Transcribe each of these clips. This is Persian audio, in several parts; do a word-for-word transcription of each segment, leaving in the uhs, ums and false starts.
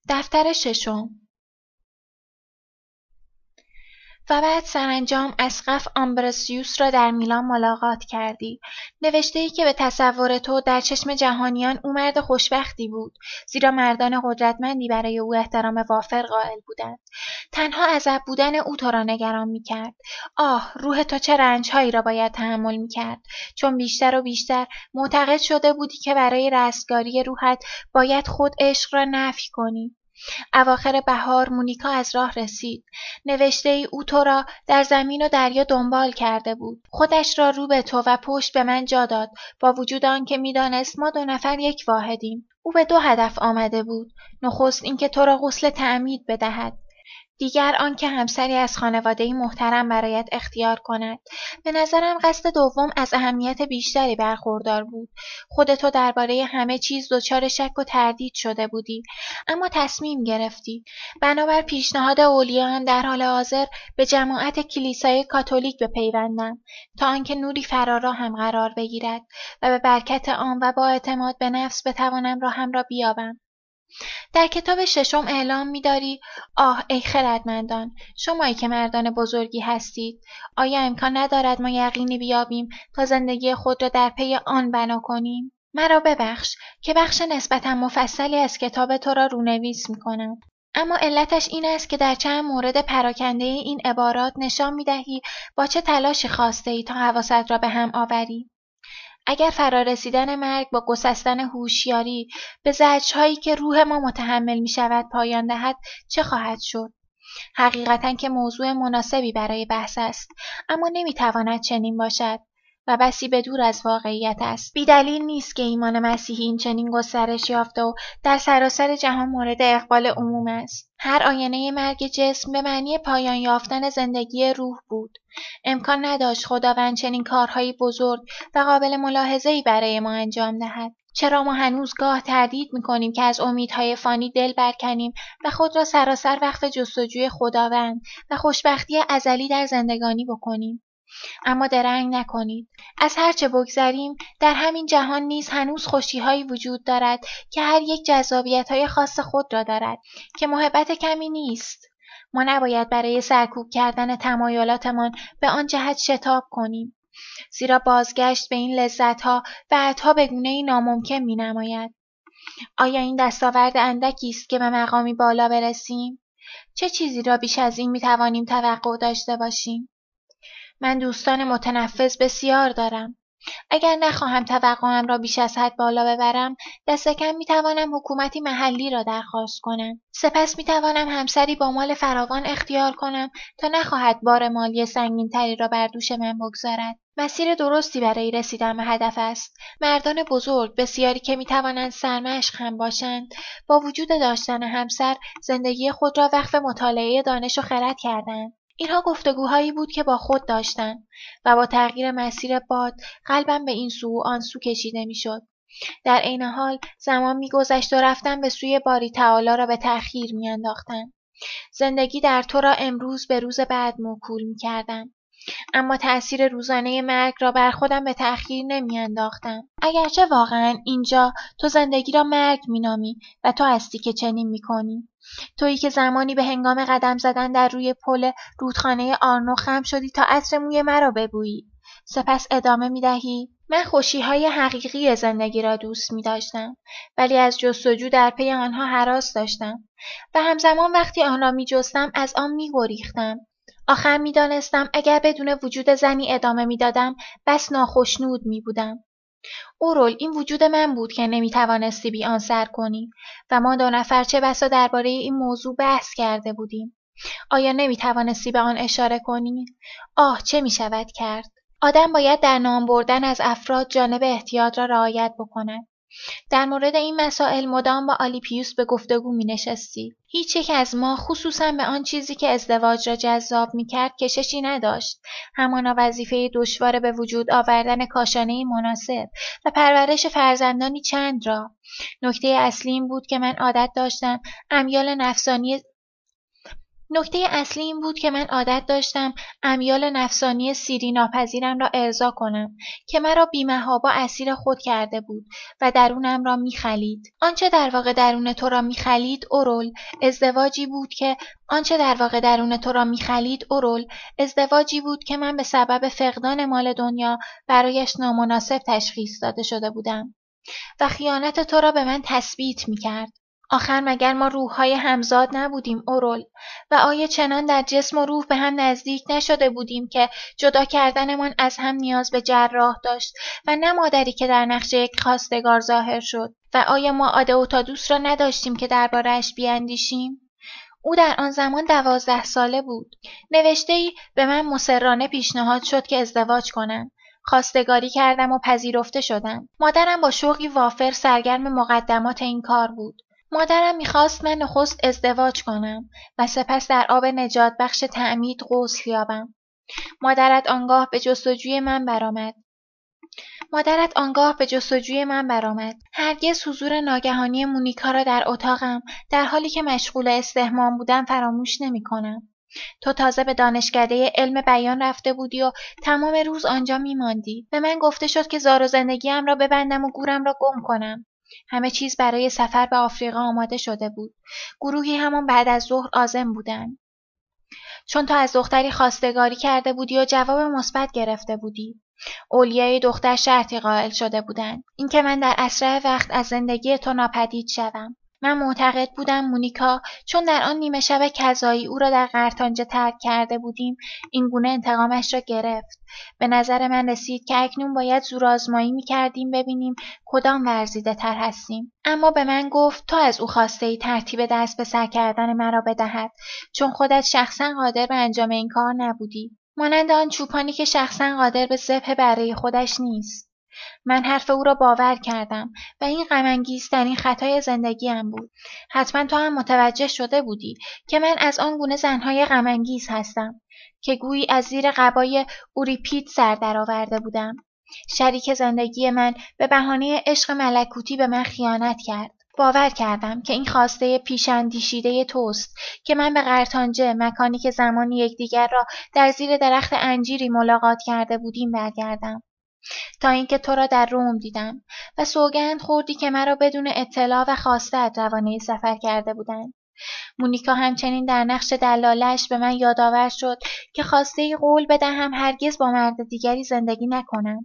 دفتر ششم. و بعد سرانجام اسقف آمبروسیوس را در میلان ملاقات کردی. نوشته‌ای که به تصور تو در چشم جهانیان او مرد خوشبختی بود، زیرا مردان قدرتمندی برای او احترام وافر قائل بودند. تنها عزب بودن او تو را نگران می‌کرد. آه، روح تو چه رنج‌هایی را باید تحمل می‌کرد، چون بیشتر و بیشتر معتقد شده بودی که برای رستگاری روحت باید خود عشق را نفی کنی. اواخر بهار مونیکا از راه رسید. نوشته ای او تو را در زمین و دریا دنبال کرده بود. خودش را رو به تو و پشت به من جا داد، با وجود آن که می‌دانست ما دو نفر یک واحدیم. او به دو هدف آمده بود. نخست اینکه تو را غسل تعمید بدهد. دیگر آنکه همسری از خانواده‌ای محترم برایت اختیار کند. به نظرم قصد دوم از اهمیت بیشتری برخوردار بود. خودتو درباره همه چیز دچار شک و تردید شده بودی، اما تصمیم گرفتی. بنابر پیشنهاد اولیاءم در حال حاضر به جماعت کلیسای کاتولیک بپیوندم تا آنکه نوری فراراهم قرار بگیرد و به برکت آن و با اعتماد به نفس بتوانم راهم را بیابم. در کتاب ششم اعلام می‌داری: آه ای خردمندان، شمایی که مردان بزرگی هستید، آیا امکان ندارد ما یقینی بیابیم تا زندگی خود را در پی آن بنا کنیم؟ مرا ببخش که بخش نسبتاً مفصلی از کتاب تو را رونویس می‌کنم، اما علتش این است که در چند مورد پراکنده این عبارات نشان می‌دهی با چه تلاشی خواسته‌ای تا حواست را به هم آوری. اگر فرارسیدن مرگ با گسستن هوشیاری به زجرهایی که روح ما متحمل می شود پایان دهد، چه خواهد شد؟ حقیقتاً که موضوع مناسبی برای بحث است، اما نمی تواند چنین باشد و بسی به دور از واقعیت است. بیدلیل نیست که ایمان مسیحی این چنین گسترش یافته و در سراسر جهان مورد اقبال عموم است. هر آینه مرگ جسم به معنی پایان یافتن زندگی روح بود. امکان نداشت خداوند چنین کارهایی بزرگ و قابل ملاحظه‌ای برای ما انجام دهد. چرا ما هنوز گاه تردید می‌کنیم که از امیدهای فانی دل برکنیم و خود را سراسر وقف جستجوی خداوند و خوشبختی ازلی در زندگانی بکنیم؟ اما درنگ نکنید. از هرچه بگذریم در همین جهان نیز هنوز خوشی‌هایی وجود دارد که هر یک جذابیت‌های خاص خود را دارد که محبت کمی نیست. ما نباید برای سرکوب کردن تمایلاتمان به آن جهت شتاب کنیم، زیرا بازگشت به این لذت‌ها بعدها به گونه‌ای ناممکن می‌نماید. آیا این دستاورد اندکی است که به مقامی بالا برسیم؟ چه چیزی را بیش از این می‌توانیم توقع داشته باشیم؟ من دوستان متنفذ بسیار دارم. اگر نخواهم توقعم را بیش از حد بالا ببرم، دست کم میتوانم حکومتی محلی را درخواست کنم. سپس میتوانم همسری با مال فراوان اختیار کنم تا نخواهد بار مالی سنگین‌تری را بر دوش من بگذارد. مسیر درستی برای رسیدن به هدف است. مردان بزرگ بسیاری که میتوانند سرمشق هم باشند، با وجود داشتن همسر زندگی خود را وقف مطالعه دانش و خرد کردند. اینها گفتگوهایی بود که با خود داشتم و با تغییر مسیر باد قلبم به این سو و آن سو کشیده میشد. در عین حال زمان میگذشت و رفتن به سوی باری تعالی را به تأخیر میانداختم. زندگی در تو را امروز به روز بعد موکول میکردم، اما تأثیر روزانه مرگ را بر خودم به تأخیر نمیانداختم. اگرچه واقعا اینجا تو زندگی را مرگ مینامی و تو هستی که چنین میکنی. تویی که زمانی به هنگام قدم زدن در روی پل رودخانه آرنو خم شدی تا عطر موی مرا ببویی. سپس ادامه میدهی: من خوشی‌های حقیقی زندگی را دوست می‌داشتم، ولی از جستجو در پی آنها هراس داشتم و همزمان وقتی آن را می‌جستم از آن می‌گریختم. آخر می‌دانستم اگر بدون وجود زنی ادامه می‌دادم بس ناخشنود می‌بودم. اورول، این وجود من بود که نمی‌توانستی بی آن سر کنی و ما دو نفر چه بسا درباره این موضوع بحث کرده بودیم. آیا نمی‌توانستی به آن اشاره کنی؟ آه، چه می‌شود کرد؟ آدم باید در نام بردن از افراد جانب احتیاط را رعایت بکند. در مورد این مسائل مدام با آلیپیوس به گفتگو می نشستی. هیچ یک از ما خصوصا به آن چیزی که ازدواج را جذاب می کرد کششی نداشت. همانا وظیفه دشوار به وجود آوردن کاشانه مناسب و پرورش فرزندانی چند را. نکته اصلی این بود که من عادت داشتم امیال نفسانی نکته اصلی این بود که من عادت داشتم امیال نفسانی سیری ناپذیرم را ارضا کنم که مرا بی‌محابا اسیر خود کرده بود و درونم را می‌خلید. آنچه در واقع درون تو را می‌خلید اورول ازدواجی بود که آنچه در واقع درون تو را می‌خلید اورول ازدواجی بود که من به سبب فقدان مال دنیا برایش نامناسب تشخیص داده شده بودم و خیانت تو را به من تثبیت می‌کرد. آخر مگر ما روح‌های همزاد نبودیم اورول؟ و آیا چنان در جسم و روح به هم نزدیک نشده بودیم که جدا کردنمان از هم نیاز به جراح داشت و نه مادری که در نقش یک خواستگار ظاهر شد؟ و آیا ما آدئوتادوس را نداشتیم که درباره‌اش بیاندیشیم؟ او در آن زمان دوازده ساله بود. نوشته‌ای به من مصرانه پیشنهاد شد که ازدواج کنم. خواستگاری کردم و پذیرفته شدم. مادرم با شوقی وافر سرگرم مقدمات این کار بود. مادرم میخواست من نخست ازدواج کنم و سپس در آب نجات بخش تعمید غسل یابم. مادرت آنگاه به جستجوی من برآمد. مادرت آنگاه به جستجوی من برآمد. هرگز حضور ناگهانی مونیکا را در اتاقم در حالی که مشغول استحمام بودم فراموش نمی‌کنم. تو تازه به دانشکده علم بیان رفته بودی و تمام روز آنجا می‌ماندی. به من گفته شد که زار و زندگیم را ببندم و گورم را گم کنم. همه چیز برای سفر به آفریقا آماده شده بود. گروهی همان بعد از ظهر عازم بودند. چون تو از دختری خواستگاری کرده بودی و جواب مثبت گرفته بودی. اولیای دختر شرطی قائل شده بودند، اینکه من در اسرع وقت از زندگی تو ناپدید شوم. من معتقد بودم مونیکا چون در آن نیمه شب کذایی او را در قرطانجه ترک کرده بودیم این گونه انتقامش را گرفت. به نظر من رسید که اکنون باید زورآزمایی می‌کردیم ببینیم کدام ورزیده تر هستیم. اما به من گفت تو از او خواسته ای ترتیب دست به سر کردن مرا بدهد چون خودت شخصا قادر به انجام این کار نبودی. مانند آن چوپانی که شخصا قادر به ذبح بره خودش نیست. من حرف او را باور کردم و این غم‌انگیزترین خطای زندگیم بود. حتما تو هم متوجه شده بودی که من از آن گونه زنهای غم‌انگیز هستم که گویی از زیر قبای اوریپید سر درآورده بودم. شریک زندگی من به بهانه عشق ملکوتی به من خیانت کرد. باور کردم که این خواسته پیش‌اندیشیده توست که من به قرطانجه، مکانی که زمانی یکدیگر را در زیر درخت انجیری ملاقات کرده بودیم برگردم. تا اینکه تو را در روم دیدم و سوگند خوردی که مرا بدون اطلاع و خواسته‌ات روانه سفر کرده بودند. مونیکا همچنین در نقش دلالش به من یادآور شد که خواسته قول بدهم هرگز با مرد دیگری زندگی نکنم.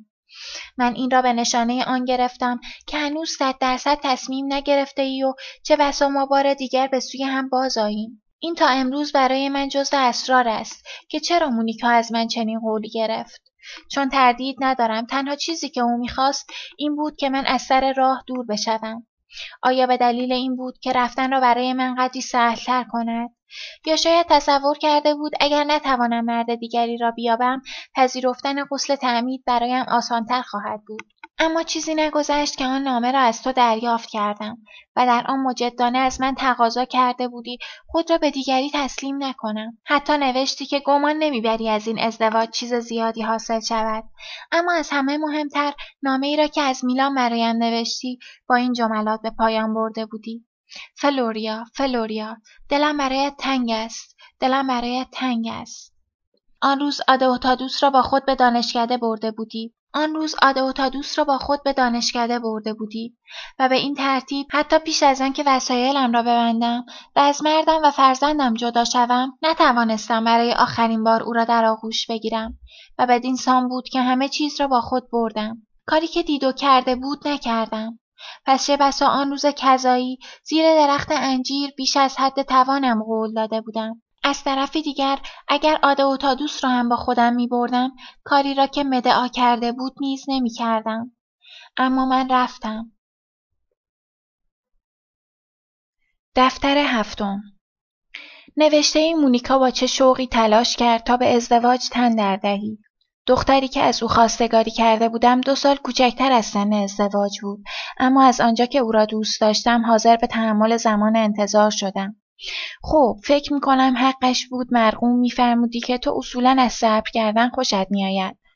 من این را به نشانه آن گرفتم که هنوز صد درصد تصمیم نگرفته ای و چه بسا ما بار دیگر به سوی هم باز آییم. این تا امروز برای من جزء اسرار است که چرا مونیکا از من چنین قولی گرفت. چون تردید ندارم تنها چیزی که او میخواست این بود که من از سر راه دور بشوم. آیا به دلیل این بود که رفتن را برای من قدری سهل‌تر کند؟ یا شاید تصور کرده بود اگر نتوانم مرد دیگری را بیابم پذیرفتن غسل تعمید برایم آسان‌تر خواهد بود. اما چیزی نگذشت که آن نامه را از تو دریافت کردم و در آن مجدانه از من تقاضا کرده بودی خود را به دیگری تسلیم نکنم. حتی نوشتی که گمان نمیبری از این ازدواج چیز زیادی حاصل شود. اما از همه مهمتر نامه ای را که از میلان برایم نوشتی با این جملات به پایان برده بودی: فلوریا، فلوریا، دلم برایت تنگ است، دلم برایت تنگ است. آن روز آدئوتادوس را با خود به دانشکده برده بودی. آن روز آدئوتادوس را با خود به دانشکده برده بودی و به این ترتیب حتی پیش از آن که وسایلم را ببندم و از مردم و فرزندم جدا شوم نتوانستم برای آخرین بار او را در آغوش بگیرم و بدین سان بود که همه چیز را با خود بردم. کاری که دیدو کرده بود نکردم. پس چه بسا آن روز کذایی زیر درخت انجیر بیش از حد توانم قول داده بودم. از طرفی دیگر اگر آدئوتادوس را هم با خودم می بردم کاری را که مدعا کرده بود نیز نمی کردم. اما من رفتم. دفتر هفتم. نوشته ای مونیکا با چه شوقی تلاش کرد تا به ازدواج تن در دهی. دختری که از او خواستگاری کرده بودم دو سال کوچکتر از سن ازدواج بود، اما از آنجا که او را دوست داشتم حاضر به تحمل زمان انتظار شدم. خب فکر میکنم حقش بود. مرقوم میفرمودی که تو اصولاً از صبر کردن خوشت میآید.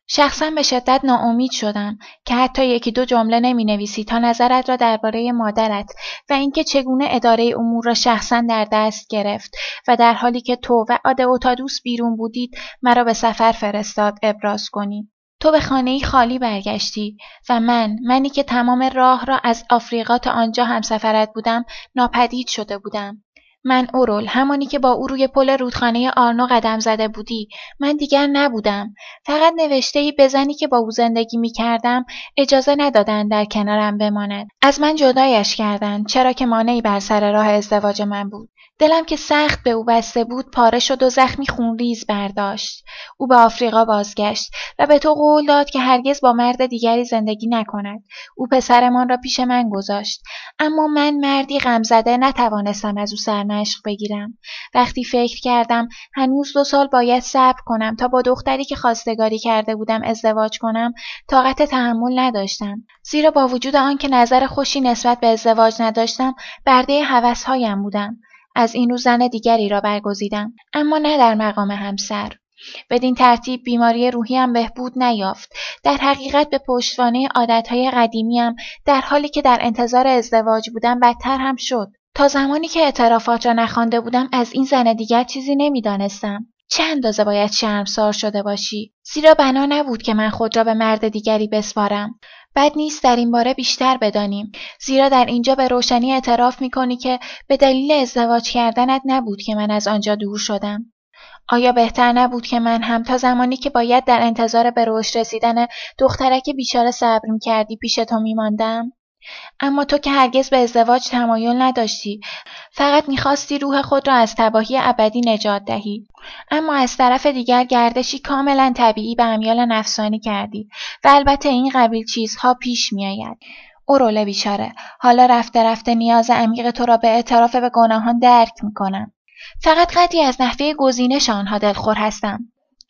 شخصا به شدت ناامید شدم که حتی یکی دو جمله نمی نویسی تا نظرت را درباره مادرت و اینکه چگونه اداره امور را شخصا در دست گرفت و در حالی که تو و آدئوتادوس بیرون بودید مرا به سفر فرستاد ابراز کنی. تو به خانه‌ای خالی برگشتی و من، منی که تمام راه را از آفریقا تا آنجا همسفرت بودم، ناپدید شده بودم. من اورول، همانی که با او روی پل رودخانه آرنو قدم زده بودی، من دیگر نبودم. فقط نوشته‌ای به زنی که با او زندگی می کردم اجازه ندادند در کنارم بماند. از من جدایش کردند، چرا که مانعی بر سر راه ازدواج من بود. دلم که سخت به او بسته بود پاره شد و زخمی خونریز برداشت. او به آفریقا بازگشت و به تو قول داد که هرگز با مرد دیگری زندگی نکند. او پسرمان را پیش من گذاشت، اما من مردی غمزده نتوانستم از او سرمشق بگیرم. وقتی فکر کردم هنوز دو سال باید صبر کنم تا با دختری که خواستگاری کرده بودم ازدواج کنم، طاقت تحمل نداشتم، زیرا با وجود آنکه نظر خوشی نسبت به ازدواج نداشتم، برده هوس‌هایم بودم. از این رو زن دیگری را برگزیدم، اما نه در مقام همسر. بدین ترتیب بیماری روحیم بهبود نیافت. در حقیقت به پشتوانه عادتهای قدیمیم در حالی که در انتظار ازدواج بودم بدتر هم شد. تا زمانی که اعترافات را نخوانده بودم از این زن دیگر چیزی نمیدانستم. چه اندازه باید شرمسار شده باشی؟ زیرا بنا نبود که من خود را به مرد دیگری بسپارم. بد نیست در این باره بیشتر بدانیم، زیرا در اینجا به روشنی اعتراف می‌کنی که به دلیل ازدواج کردنت نبود که من از آنجا دور شدم. آیا بهتر نبود که من هم تا زمانی که باید در انتظار به رشد رسیدن دخترک بیچاره صبر می‌کردی پیش تو می‌ماندم؟ اما تو که هرگز به ازدواج تمایل نداشتی، فقط می‌خواستی روح خود را از تباهی ابدی نجات دهی. اما از طرف دیگر گردشی کاملا طبیعی به امیال نفسانی کردی و البته این قبیل چیزها پیش می‌آید. اورول بیچاره، حالا رفته رفته نیاز عمیق تو را به اعتراف به گناهان درک می‌کنم. فقط قدری از نحوه گزینش آنها دلخور هستم.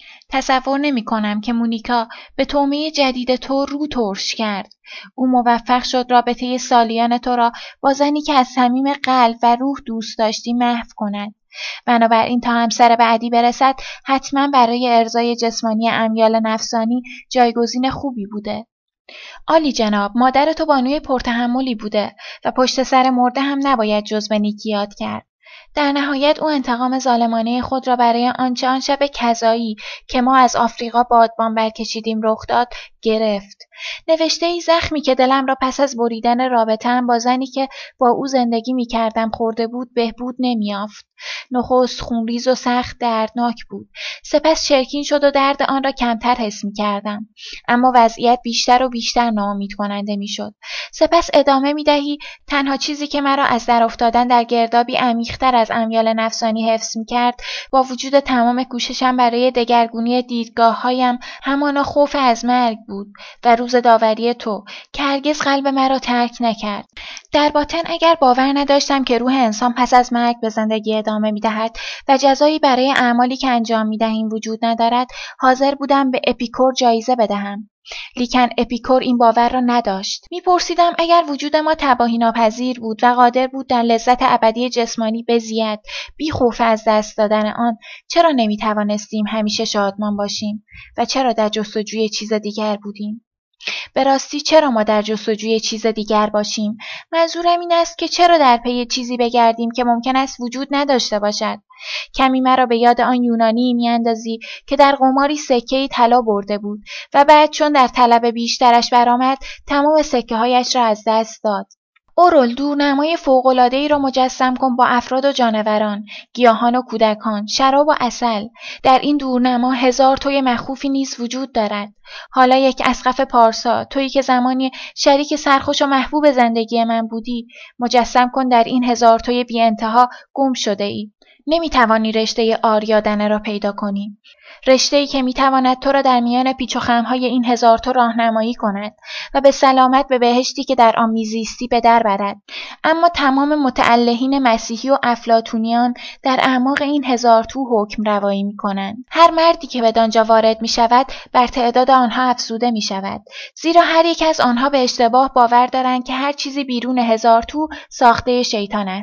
تصور نمی کنم که مونیکا به طعمه جدید تو رو ترش کرد. او موفق شد رابطه سالیان تو را با زنی که از صمیم قلب و روح دوست داشتی محو کند. بنابراین تا همسر بعدی برسد حتما برای ارضای جسمانی امیال نفسانی جایگزین خوبی بوده. عالی جناب، مادر تو بانوی پرتحملی بوده و پشت سر مرده هم نباید جز به نیکی یاد کرد. در نهایت او انتقام ظالمانه خود را برای آنچه آن شب کذایی که ما از آفریقا بادبان برکشیدیم رخ داد گرفت. نوشته ای زخمی که دلم را پس از بریدن رابطه‌ام با زنی که با او زندگی می کردم خورده بود بهبود نمی‌یافت. نخست خونریز و سخت دردناک بود، سپس چرکین شد و درد آن را کمتر حس می کردم، اما وضعیت بیشتر و بیشتر ناامید کننده می شد. سپس ادامه می دهی تنها چیزی که مرا از در افتادن در گردابی عمیق‌تر از امیال نفسانی حفظ می کرد با وجود تمام کوششم برای دگرگونی دیدگاه‌هایم همانا خوف از مرگ بود و روز داوری تو که هرگز قلب مرا ترک نکرد. در باطن اگر باور نداشتم که روح انسان پس از مرگ به زندگی ادامه می‌دهد و جزایی برای اعمالی که انجام می‌دهیم وجود ندارد، حاضر بودم به اپیکور جایزه بدهم. لیکن اپیکور این باور را نداشت. می‌پرسیدم اگر وجود ما تباهی ناپذیر بود و قادر بود در لذت ابدی جسمانی بزید، بی خوف از دست دادن آن، چرا نمی‌توانستیم همیشه شادمان باشیم و چرا در جستجوی چیز دیگر بودیم؟ به راستی چرا ما در جستجوی چیز دیگر باشیم؟ منظورم این است که چرا در پی چیزی بگردیم که ممکن است وجود نداشته باشد؟ کمی مرا به یاد آن یونانی میاندازی که در قماری سکه‌ای طلا برده بود و بعد چون در طلب بیشترش برآمد تمام سکه‌هایش را از دست داد. اورول، دورنمای فوق‌العاده‌ای را مجسم کن با افراد و جانوران، گیاهان و کودکان، شراب و عسل. در این دورنما هزار توی مخوفی نیز وجود دارد. حالا یک اسقف پارسا، تویی که زمانی شریک سرخوش و محبوب زندگی من بودی، مجسم کن در این هزار توی بی انتها گم شده ای. نمی توانی رشته آریادنه را پیدا کنی. رشته‌ای که میتواند تو را در میان پیچ و خم‌های این هزار تو راهنمایی کند و به سلامت به بهشتی که در آن میزیستی به در برد. اما تمام متعلهین مسیحی و افلاطونیان در اعماق این هزار تو حکم روایی میکنند. هر مردی که بدانجا وارد میشود بر تعداد آنها افزوده میشود، زیرا هر یک از آنها به اشتباه باور دارند که هر چیزی بیرون هزار تو ساخته شیطان است.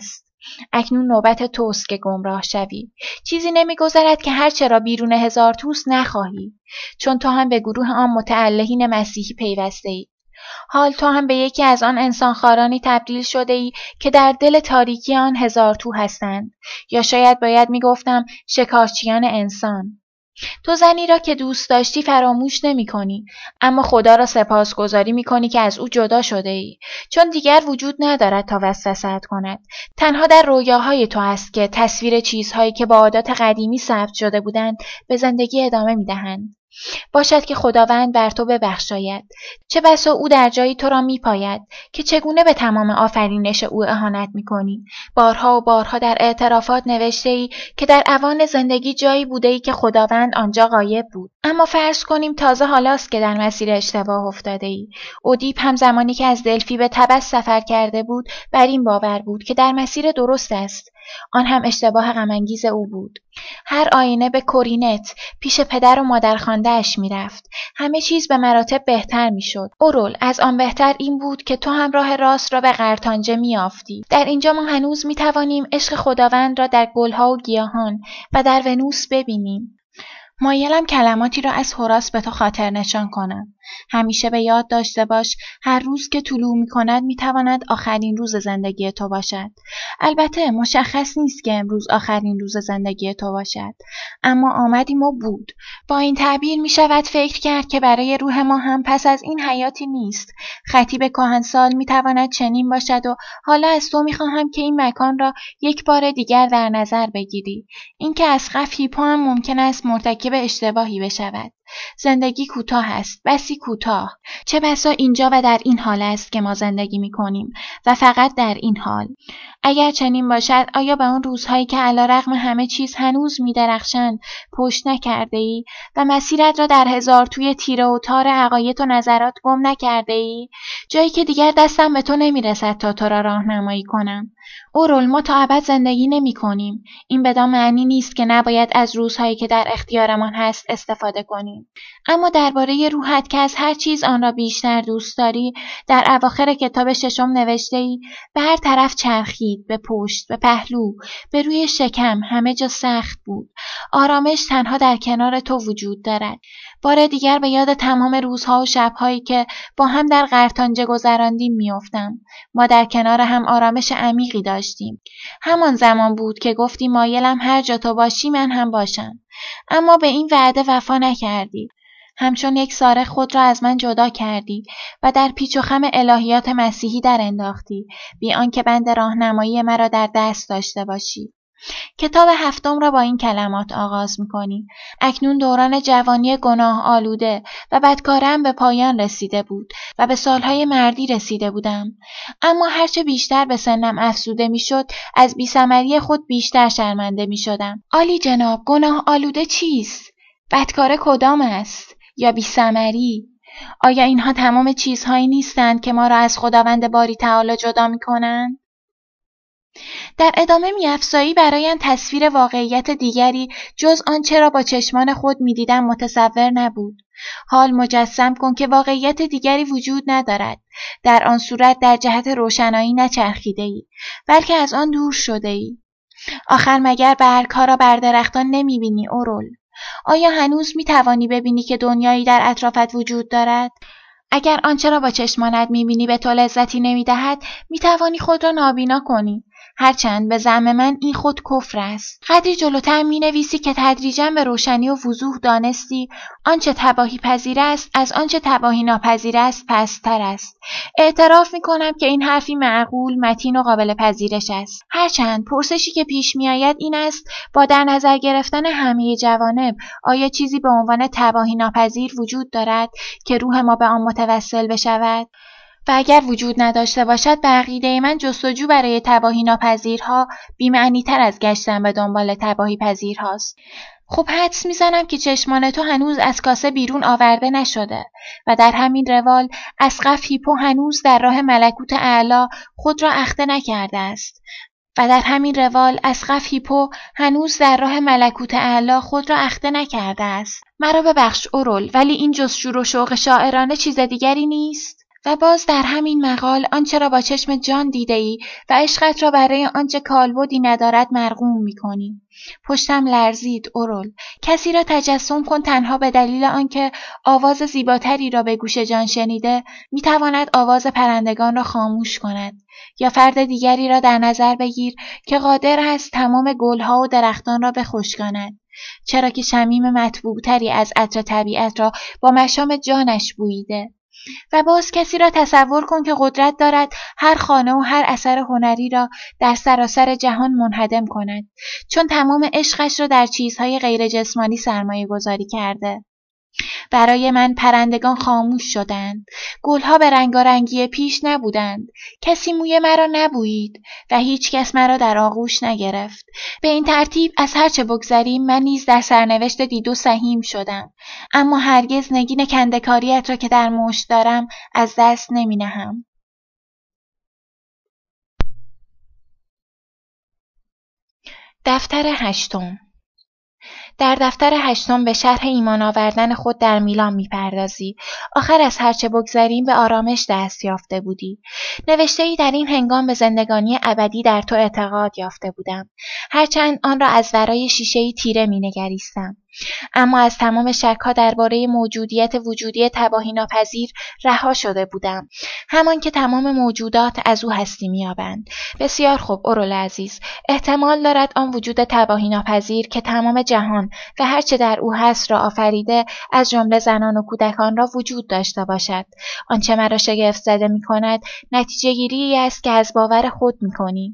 اکنون نوبت توست که گمراه شوی. چیزی نمی‌گذرد که هر چه را بیرون هزار توست نخواهی، چون تو هم به گروه آن متعلهین مسیحی پیوسته‌ای. حال تو هم به یکی از آن انسانخوارانی تبدیل شده ای که در دل تاریکی آن هزار تو هستند، یا شاید باید میگفتم شکارچیان انسان. تو زنی را که دوست داشتی فراموش نمی کنی، اما خدا را سپاسگزاری می کنی که از او جدا شده ای، چون دیگر وجود ندارد تا وسوسه‌ات کند. تنها در رویاهای تو است که تصویر چیزهایی که با عادات قدیمی ثبت شده بودند به زندگی ادامه می دهند. باشد که خداوند بر تو ببخشاید. چه بسا او در جایی تو را میپاید که چگونه به تمام آفرینش او اهانت میکنی. بارها و بارها در اعترافات نوشته ای که در اوان زندگی جایی بوده ای که خداوند آنجا غایب بود. اما فرض کنیم تازه حالاست که در مسیر اشتباه افتاده ای. اودیپ هم زمانی که از دلفی به تبس سفر کرده بود بر این باور بود که در مسیر درست است. آن هم اشتباه غم‌انگیز او بود. هر آینه به کورینت پیش پدر و مادر خانده‌اش میرفت. همه چیز به مراتب بهتر میشد. اورول، از آن بهتر این بود که تو هم راه راست را به قرطانجه میافتی. در اینجا ما هنوز میتوانیم عشق خداوند را در گلها و گیاهان و در ونوس ببینیم. مایلم کلماتی را از هوراس به تو خاطر نشان کنم. همیشه به یاد داشته باش هر روز که طلوع می کند می تواند آخرین روز زندگی تو باشد. البته مشخص نیست که امروز آخرین روز زندگی تو باشد، اما آمدیم و بود. با این تعبیر می شود فکر کرد که برای روح ما هم پس از این حیاتی نیست. خطیب کهنسال می تواند چنین باشد و حالا از تو می خواهم که این مکان را یک بار دیگر در نظر بگیری. اینکه اسقف هیپو هم ممکن است مرتکب اشتباهی بشود. زندگی کوتاه است، بسی کوتاه. چه بسا اینجا و در این حال است که ما زندگی می کنیم و فقط در این حال. اگر چنین باشد، آیا به آن روزهایی که علیرغم همه چیز هنوز می درخشند پشت نکرده ای و مسیرت را در هزار توی تیره و تار عقاید و نظرات گم نکرده ای؟ جایی که دیگر دستم به تو نمی رسد تا تو را راهنمایی کنم. اورول، ما تا ابد زندگی نمی کنیم. این بدان معنی نیست که نباید از روزهایی که در اختیارمان هست استفاده کنیم. اما درباره روحت که از هر چیز آن را بیشتر دوست داری، در اواخر کتاب ششم نوشته ای به هر طرف چرخید، به پشت، به پهلو، به روی شکم، همه جا سخت بود. آرامش تنها در کنار تو وجود دارد. بار دیگر به یاد تمام روزها و شبهایی که با هم در قرطانجه گذراندیم میافتم. ما در کنار هم آرامش عمیقی داشتیم. همان زمان بود که گفتی مایلم هر جا تو باشی من هم باشم. اما به این وعده وفا نکردی. همچون یک سارق خود را از من جدا کردی و در پیچ و خم الهیات مسیحی در انداختی، بی آنکه بند راهنمایی مرا در دست داشته باشی. کتاب هفتم را با این کلمات آغاز می‌کنی: اکنون دوران جوانی گناه آلوده و بدکارم به پایان رسیده بود و به سالهای مردی رسیده بودم. اما هرچه بیشتر به سنم افزوده می‌شد، از بی‌ثمری خود بیشتر شرمنده می‌شدم. عالی جناب، گناه آلوده چیست؟ بدکار کدام است؟ یا بی‌ثمری؟ آیا اینها تمام چیزهایی نیستند که ما را از خداوند باری تعالی جدا می‌کنند؟ در ادامه می‌افزایی برایم تصویر واقعیت دیگری جز آنچه را با چشمان خود می‌دیدم متصور نبود. حال مجسم کن که واقعیت دیگری وجود ندارد. در آن صورت در جهت روشنایی نچرخیده‌ای، بلکه از آن دور شده‌ای. آخر مگر برگ‌ها را بر درختان نمی‌بینی اورول؟ آیا هنوز می‌توانی ببینی که دنیایی در اطرافت وجود دارد؟ اگر آنچه را با چشمانت می‌بینی به تو لذتی نمی‌دهد، می‌توانی خود را نابینا کنی. هرچند به زعم من این خود کفر است. قدری جلوتر می‌نویسی که تدریجاً به روشنی و وضوح دانستی آنچه تباهی پذیر است از آنچه تباهی ناپذیر است پست‌تر است. اعتراف می‌کنم که این حرفی معقول، متین و قابل پذیرش است. هرچند پرسشی که پیش می‌آید این است با در نظر گرفتن همه جوانب آیا چیزی به عنوان تباهی ناپذیر وجود دارد که روح ما به آن متوسل بشود؟ و اگر وجود نداشته باشد به عقیده من جستجو برای تباهی ناپذیرها بی‌معنی تر از گشتن به دنبال تباهی پذیرهاست. خب حدس میزنم که چشمان تو هنوز از کاسه بیرون آورده نشده و در همین روال اسقف هیپو هنوز در راه ملکوت اعلی خود را اخته نکرده است. و در همین روال اسقف هیپو هنوز در راه ملکوت اعلی خود را اخته نکرده است. مرا ببخش اورول، ولی این جز شور و شوق شاعرانه چیز دیگری نیست. و باز در همین مقال آنچه را با چشم جان دیده ای و عشقت را برای آنچه کالبدی ندارد مرغوم می کنی. پشتم لرزید اورول. کسی را تجسم کن تنها به دلیل آنکه آواز زیباتری را به گوش جان شنیده می تواند آواز پرندگان را خاموش کند، یا فرد دیگری را در نظر بگیر که قادر است تمام گلها و درختان را بخشکاند، چرا که شمیم مطبوعتری از عطر طبیعت را با مشام جانش بوییده. و باز کسی را تصور کن که قدرت دارد هر خانه و هر اثر هنری را در سراسر جهان منهدم کند، چون تمام عشقش را در چیزهای غیر جسمانی سرمایه گذاری کرده. برای من پرندگان خاموش شدند، گلها به رنگارنگی پیش نبودند، کسی موی مرا نبویید و هیچ کس مرا در آغوش نگرفت. به این ترتیب از هرچه بگذریم من نیز در سرنوشت دیدو سهیم شدم، اما هرگز نگین کندکاریت را که در مشت دارم از دست نمی نهم. دفتر هشتم. در دفتر هشتم به شرح ایمان آوردن خود در میلان میپردازی. آخر از هرچه بگذریم به آرامش دست یافته بودی. نوشته ای در این هنگام به زندگانی ابدی در تو اعتقاد یافته بودم، هرچند آن را از ورای شیشه‌ای تیره مینگریستم. اما از تمام شک‌ها درباره موجودیت وجودی تباهی ناپذیر رها شده بودم، همان که تمام موجودات از او هستی می‌یابند. بسیار خوب اورول عزیز، احتمال دارد آن وجود تباهی ناپذیر که تمام جهان و هر چه در او هست را آفریده، از جمله زنان و کودکان را وجود داشته باشد. آنچه مرا شگفت زده می‌کند نتیجه گیری است که از باور خود می‌کنی.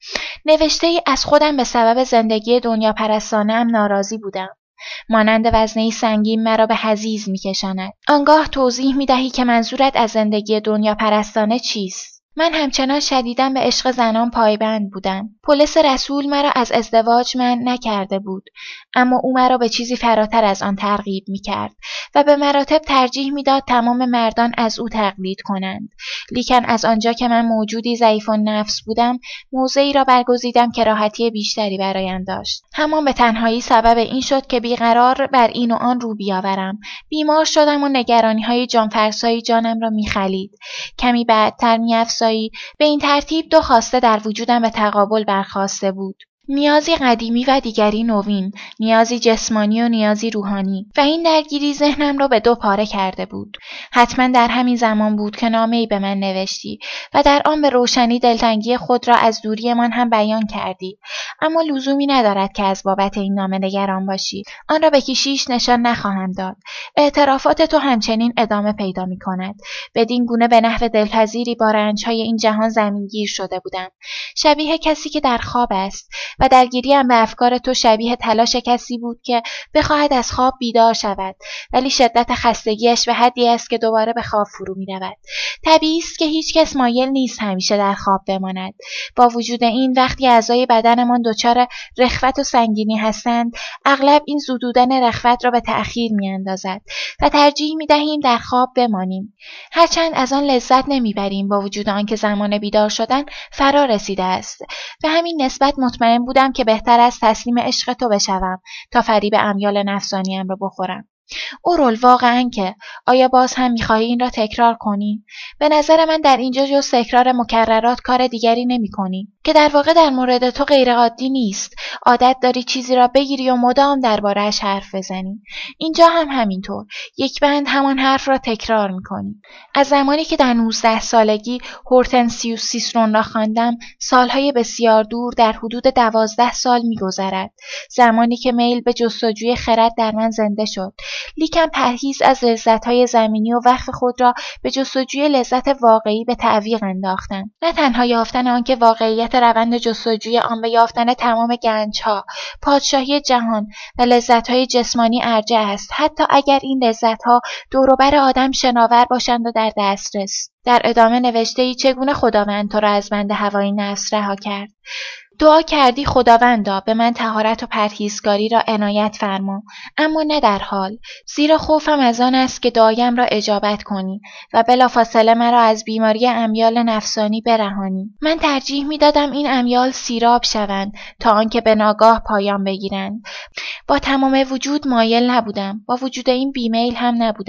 نوشته ای از خودم به سبب زندگی دنیا پرستانه‌ام ناراضی بودم. مانند وزنه‌ای سنگین مرا به حضیض می‌کشاند. آنگاه توضیح می‌دهی که منظورت از زندگی دنیا پرستانه چیست؟ من همچنان شدیداً به عشق زنان پایبند بودم. پولس رسول مرا از ازدواج منع نکرده بود، اما او مرا به چیزی فراتر از آن ترغیب می‌کرد و به مراتب ترجیح می‌داد تمام مردان از او تقلید کنند. لیکن از آنجا که من موجودی ضعیف النفس بودم، موضعی را برگزیدم که راحتی بیشتری برایم داشت. همان به تنهایی سبب این شد که بیقرار بر این و آن رو بیاورم. بیمار شدم و نگرانی‌های جانفرسایی جانم را می‌خلید. کمی بعدتر می‌افزایی. به این ترتیب دو خواسته در وجودم به تقابل برخاسته بود. نیازی قدیمی و دیگری نوین، نیازی جسمانی و نیازی روحانی، و این درگیری ذهنم را به دو پاره کرده بود. حتما در همین زمان بود که نامه‌ای به من نوشتی و در آن به روشنی دلتنگی خود را از دوریمان هم بیان کردی، اما لزومی ندارد که از بابت این نامه نگران باشی. آن را به کشیش نشان نخواهم داد. اعترافات تو همچنین ادامه پیدا می‌کند. بدین گونه به نحو دلپذیری با رنج‌های این جهان زمینگیر شده بودم، شبیه کسی که در خواب است، و درگیریم به افکار تو شبیه تلاش کسی بود که بخواهد از خواب بیدار شود، ولی شدت خستگیش به حدی است که دوباره به خواب فرو می رود. طبیعی است که هیچ کس مایل نیست همیشه در خواب بماند. با وجود این وقتی اعضای بدنمان دچار رخوت و سنگینی هستند، اغلب این زدودن رخوت را به تأخیر می اندازد و ترجیح می دهیم در خواب بمانیم. هرچند از آن لذت نمی بریم، با وجود آنکه زمان بیدار شدن فرا رسیده است. به همین نسبت مطمئن بودم که بهتر است تسلیم عشق تو بشوم تا فریب امیال نفسانیم را بخورم. اورول، واقعاً که آیا باز هم می‌خواهی این را تکرار کنی؟ به نظر من در اینجا جز تکرار مکررات کار دیگری نمی‌کنی، که در واقع در مورد تو غیرعادی نیست. عادت داری چیزی را بگیری و مدام درباره‌اش حرف بزنی. اینجا هم همینطور، یک بند همان حرف را تکرار می‌کنی. از زمانی که در نوزده سالگی هورتنسیوس سیسرون را خواندم، سالهای بسیار دور در حدود دوازده سال می‌گذرد. زمانی که میل به جستجوی خرد در من زنده شد، لیکن پرهیز از لذت‌های زمینی و وقف خود را به جستجوی لذت واقعی به تعویق انداختم. نه تنها یافتن آنکه واقعیت روند جستجوی آن به یافتن تمام گنج‌ها، پادشاهی جهان و لذت‌های جسمانی ارجع است، حتی اگر این لذت‌ها دور و بر آدم شناور باشند و در دسترس. در ادامه نوشته‌ای چگونه خداوند تو را از بند هوای نفس رها کرد. دعا کردی خداوندا به من طهارت و پرهیزگاری را عنایت فرما، اما نه در حال، زیرا خوفم از آن است که دعایم را اجابت کنی و بلافاصله مرا از بیماری امیال نفسانی برهانی. من ترجیح می‌دادم این امیال سیراب شوند تا آنکه به ناگاه پایان بگیرند. با تمام وجود مایل نبودم، با وجود این بیمیل هم نبودم.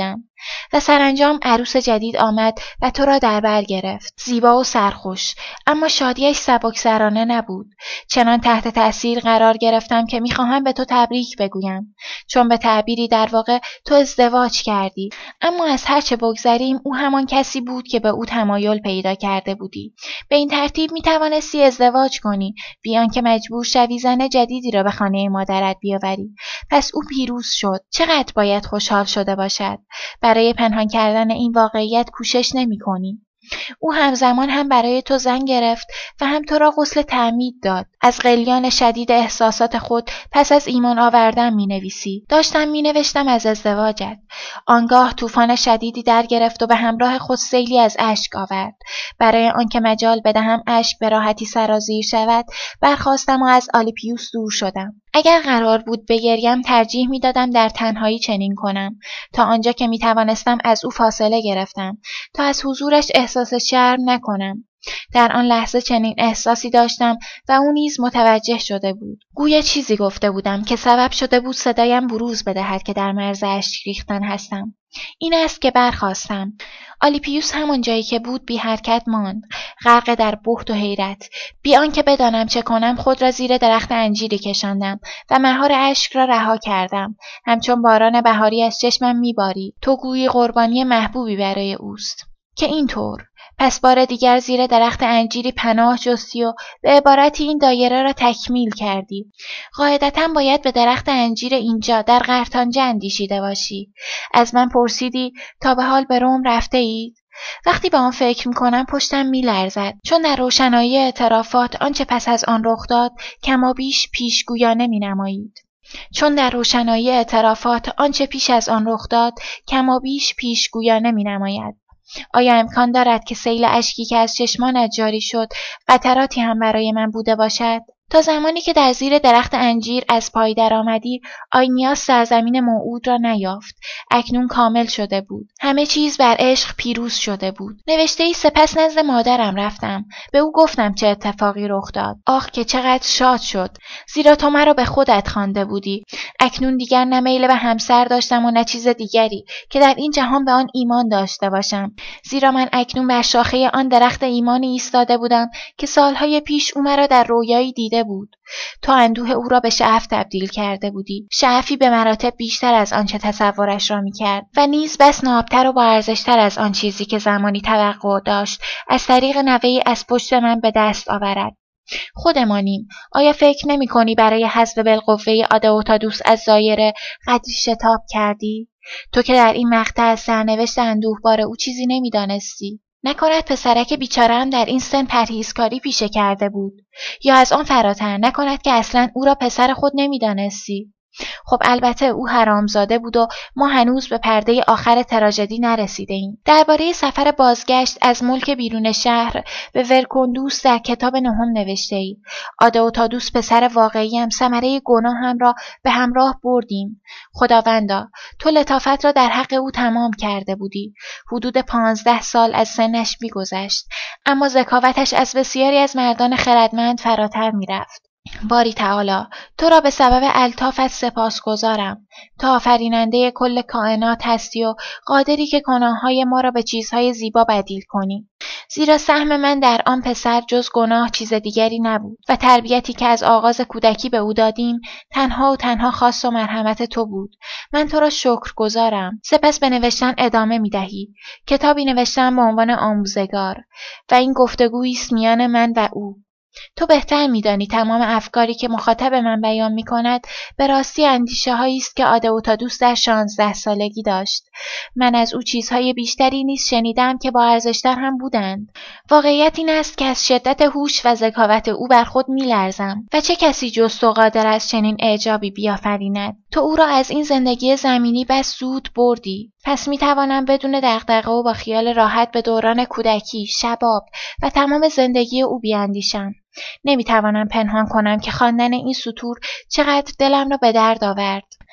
و سرانجام عروس جدید آمد و تو را در بر گرفت، زیبا و سرخوش، اما شادیش سبکسرانه نبود. چنان تحت تأثیر قرار گرفتم که میخواهم به تو تبریک بگویم، چون به تعبیری در واقع تو ازدواج کردی، اما از هر چه بگذریم او همان کسی بود که به او تمایل پیدا کرده بودی. به این ترتیب میتوانستی ازدواج کنی بیان که مجبور شوی زن جدیدی را به خانه مادرت بیاوری. پس او پیروز شد. چقدر باید خوشحال شده باشد. برای پنهان کردن این واقعیت کوشش نمی‌کنی. او همزمان هم برای تو زن گرفت و هم تو را غسل تعمید داد. از غلیان شدید احساسات خود پس از ایمان آوردن می نویسی. داشتم می نوشتم از ازدواجت. آنگاه طوفان شدیدی در گرفت و به همراه خود سیلی از اشک آورد. برای آنکه مجال بدهم اشک به راحتی سرازیر شود، برخاستم و از آلیپیوس دور شدم. اگر قرار بود بگریم ترجیح می دادم در تنهایی چنین کنم. تا آنجا که می توانستم از او فاصله گرفتم تا از حضورش احساس شرم نکنم. در آن لحظه چنین احساسی داشتم و او نیز متوجه شده بود. گویا چیزی گفته بودم که سبب شده بود صدایم بروز بدهد که در مرز اشک ریختن هستم. این است که برخاستم. آلیپیوس همان جایی که بود بی حرکت ماند، غرق در بهت و حیرت. بی آنکه بدانم چه کنم خود را زیر درخت انجیری کشاندم و مهار اشک را رها کردم. همچون باران بهاری از چشمم میبارید. تو گویی قربانی محبوبی برای اوست. که اینطور پس بار دیگر زیر درخت انجیری پناه جستی و به عبارتی این دایره را تکمیل کردی. قاعدتاً باید به درخت انجیر اینجا در قرطانجه اندیشیده باشی. از من پرسیدی تا به حال به روم رفته اید؟ وقتی به آن فکر می‌کنم پشتم می‌لرزد، چون در روشنایی اعترافات آنچه پس از آن رخ داد کمابیش پیشگویانه می‌نمایید. چون در روشنایی اعترافات آنچه پیش از آن رخ داد کمابیش پیشگویانه می‌نماید. آیا امکان دارد که سیل اشکی که از چشمانت جاری شد قطراتی هم برای من بوده باشد؟ تا زمانی که در زیر درخت انجیر از پای درآمدی، آینیاس سرزمین موعود را نیافت. اکنون کامل شده بود. همه چیز بر عشق پیروز شده بود. نوشته‌ای سپس نزد مادرم رفتم. به او گفتم چه اتفاقی رخ داد. آخ که چقدر شاد شد، زیرا تو مرا به خودت خوانده بودی. اکنون دیگر نه میل به همسر داشتم و نه چیز دیگری که در این جهان به آن ایمان داشته باشم، زیرا من اکنون بر شاخه آن درخت ایمانی ایستاده بودم که سالهای پیش او مرا در رویایی دیده بود. تو اندوه او را به شعف تبدیل کرده بودی، شعفی به مراتب بیشتر از آنچه تصورش را می‌کرد و نیز بس نابتر و با ارزشتر از آن چیزی که زمانی توقع داشت از طریق نوه‌ای از پشت من به دست آورد. خودمانیم. آیا فکر نمی‌کنی برای حذف بالقوه آدئوتادوس از دایره قدری شتاب کردی؟ تو که در این مقطع از سرنوشت اندوهبار او چیزی نمی‌دانستی. نکند پسرک بیچاره‌ام در این سن پرهیزکاری پیشه کرده بود؟ یا از آن فراتر نکند که اصلاً او را پسر خود نمی‌دانستی؟ خب البته او حرامزاده بود و ما هنوز به پرده آخر تراژدی نرسیده ایم. درباره سفر بازگشت از ملک بیرون شهر به ورکوندوس در کتاب نهم نوشته ای. آدئوتادوس پسر واقعیم ثمره گناهم را به همراه بردیم. خداوندا، تو لطافت را در حق او تمام کرده بودی. حدود پانزده سال از سنش می‌گذشت، اما ذکاوتش از بسیاری از مردان خردمند فراتر می‌رفت. باری تعالی، تو را به سبب الطافت سپاسگزارم. تو آفریننده کل کائنات هستی و قادری که گناه‌های ما را به چیزهای زیبا بدیل کنی. زیرا سهم من در آن پسر جز گناه چیز دیگری نبود و تربیتی که از آغاز کودکی به او دادیم تنها و تنها خواست و مرحمت تو بود. من تو را شکرگزارم. سپس به نوشتن ادامه می دهی. کتابی نوشتم به عنوان آموزگار و این گفتگویی است میان من و او. تو بهتر می‌دانی تمام افکاری که مخاطب من بیان می‌کند به راستی اندیشه هایی است که آدئوتادوس در شانزده سالگی داشت. من از او چیزهای بیشتری نیز شنیدم که با ارزش‌تر هم بودند. واقعیت این است که از شدت هوش و ذکاوت او بر خود می‌لرزم و چه کسی جز تو قادر است چنین اعجابی بیافریند؟ تو او را از این زندگی زمینی بس زود بردی. پس می‌توانم بدون دغدغه و با خیال راحت به دوران کودکی، شباب و تمام زندگی او بیاندیشم. نمیتوانم پنهان کنم که خواندن این سطور چقدر دلم را به درد آورد.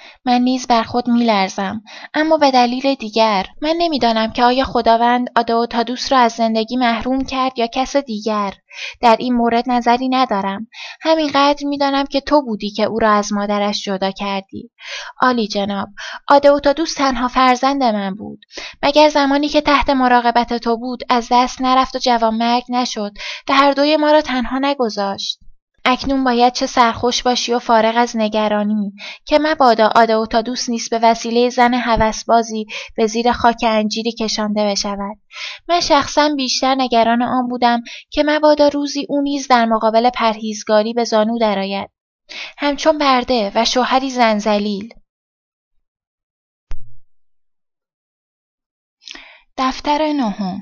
من نیز بر خود می‌لرزم، اما به دلیل دیگر. من نمی‌دانم که آیا خداوند آدئوتادوس را از زندگی محروم کرد یا کس دیگر. در این مورد نظری ندارم. همینقدر می‌دانم که تو بودی که او را از مادرش جدا کردی. عالی جناب، آدئوتادوس تنها فرزند من بود. مگر زمانی که تحت مراقبت تو بود از دست نرفت و جوانمرگ نشد و هر دوی ما را تنها نگذاشت. اکنون باید چه سرخوش باشی و فارغ از نگرانی که مبادا آدئوتادوس نیز به وسیله زن هوسبازی به زیر خاک انجیری کشانده بشود. من شخصا بیشتر نگران آن بودم که مبادا روزی او نیز در مقابل پرهیزگاری به زانو درآید، همچون برده و شوهری زنذلیل. دفتر نهم.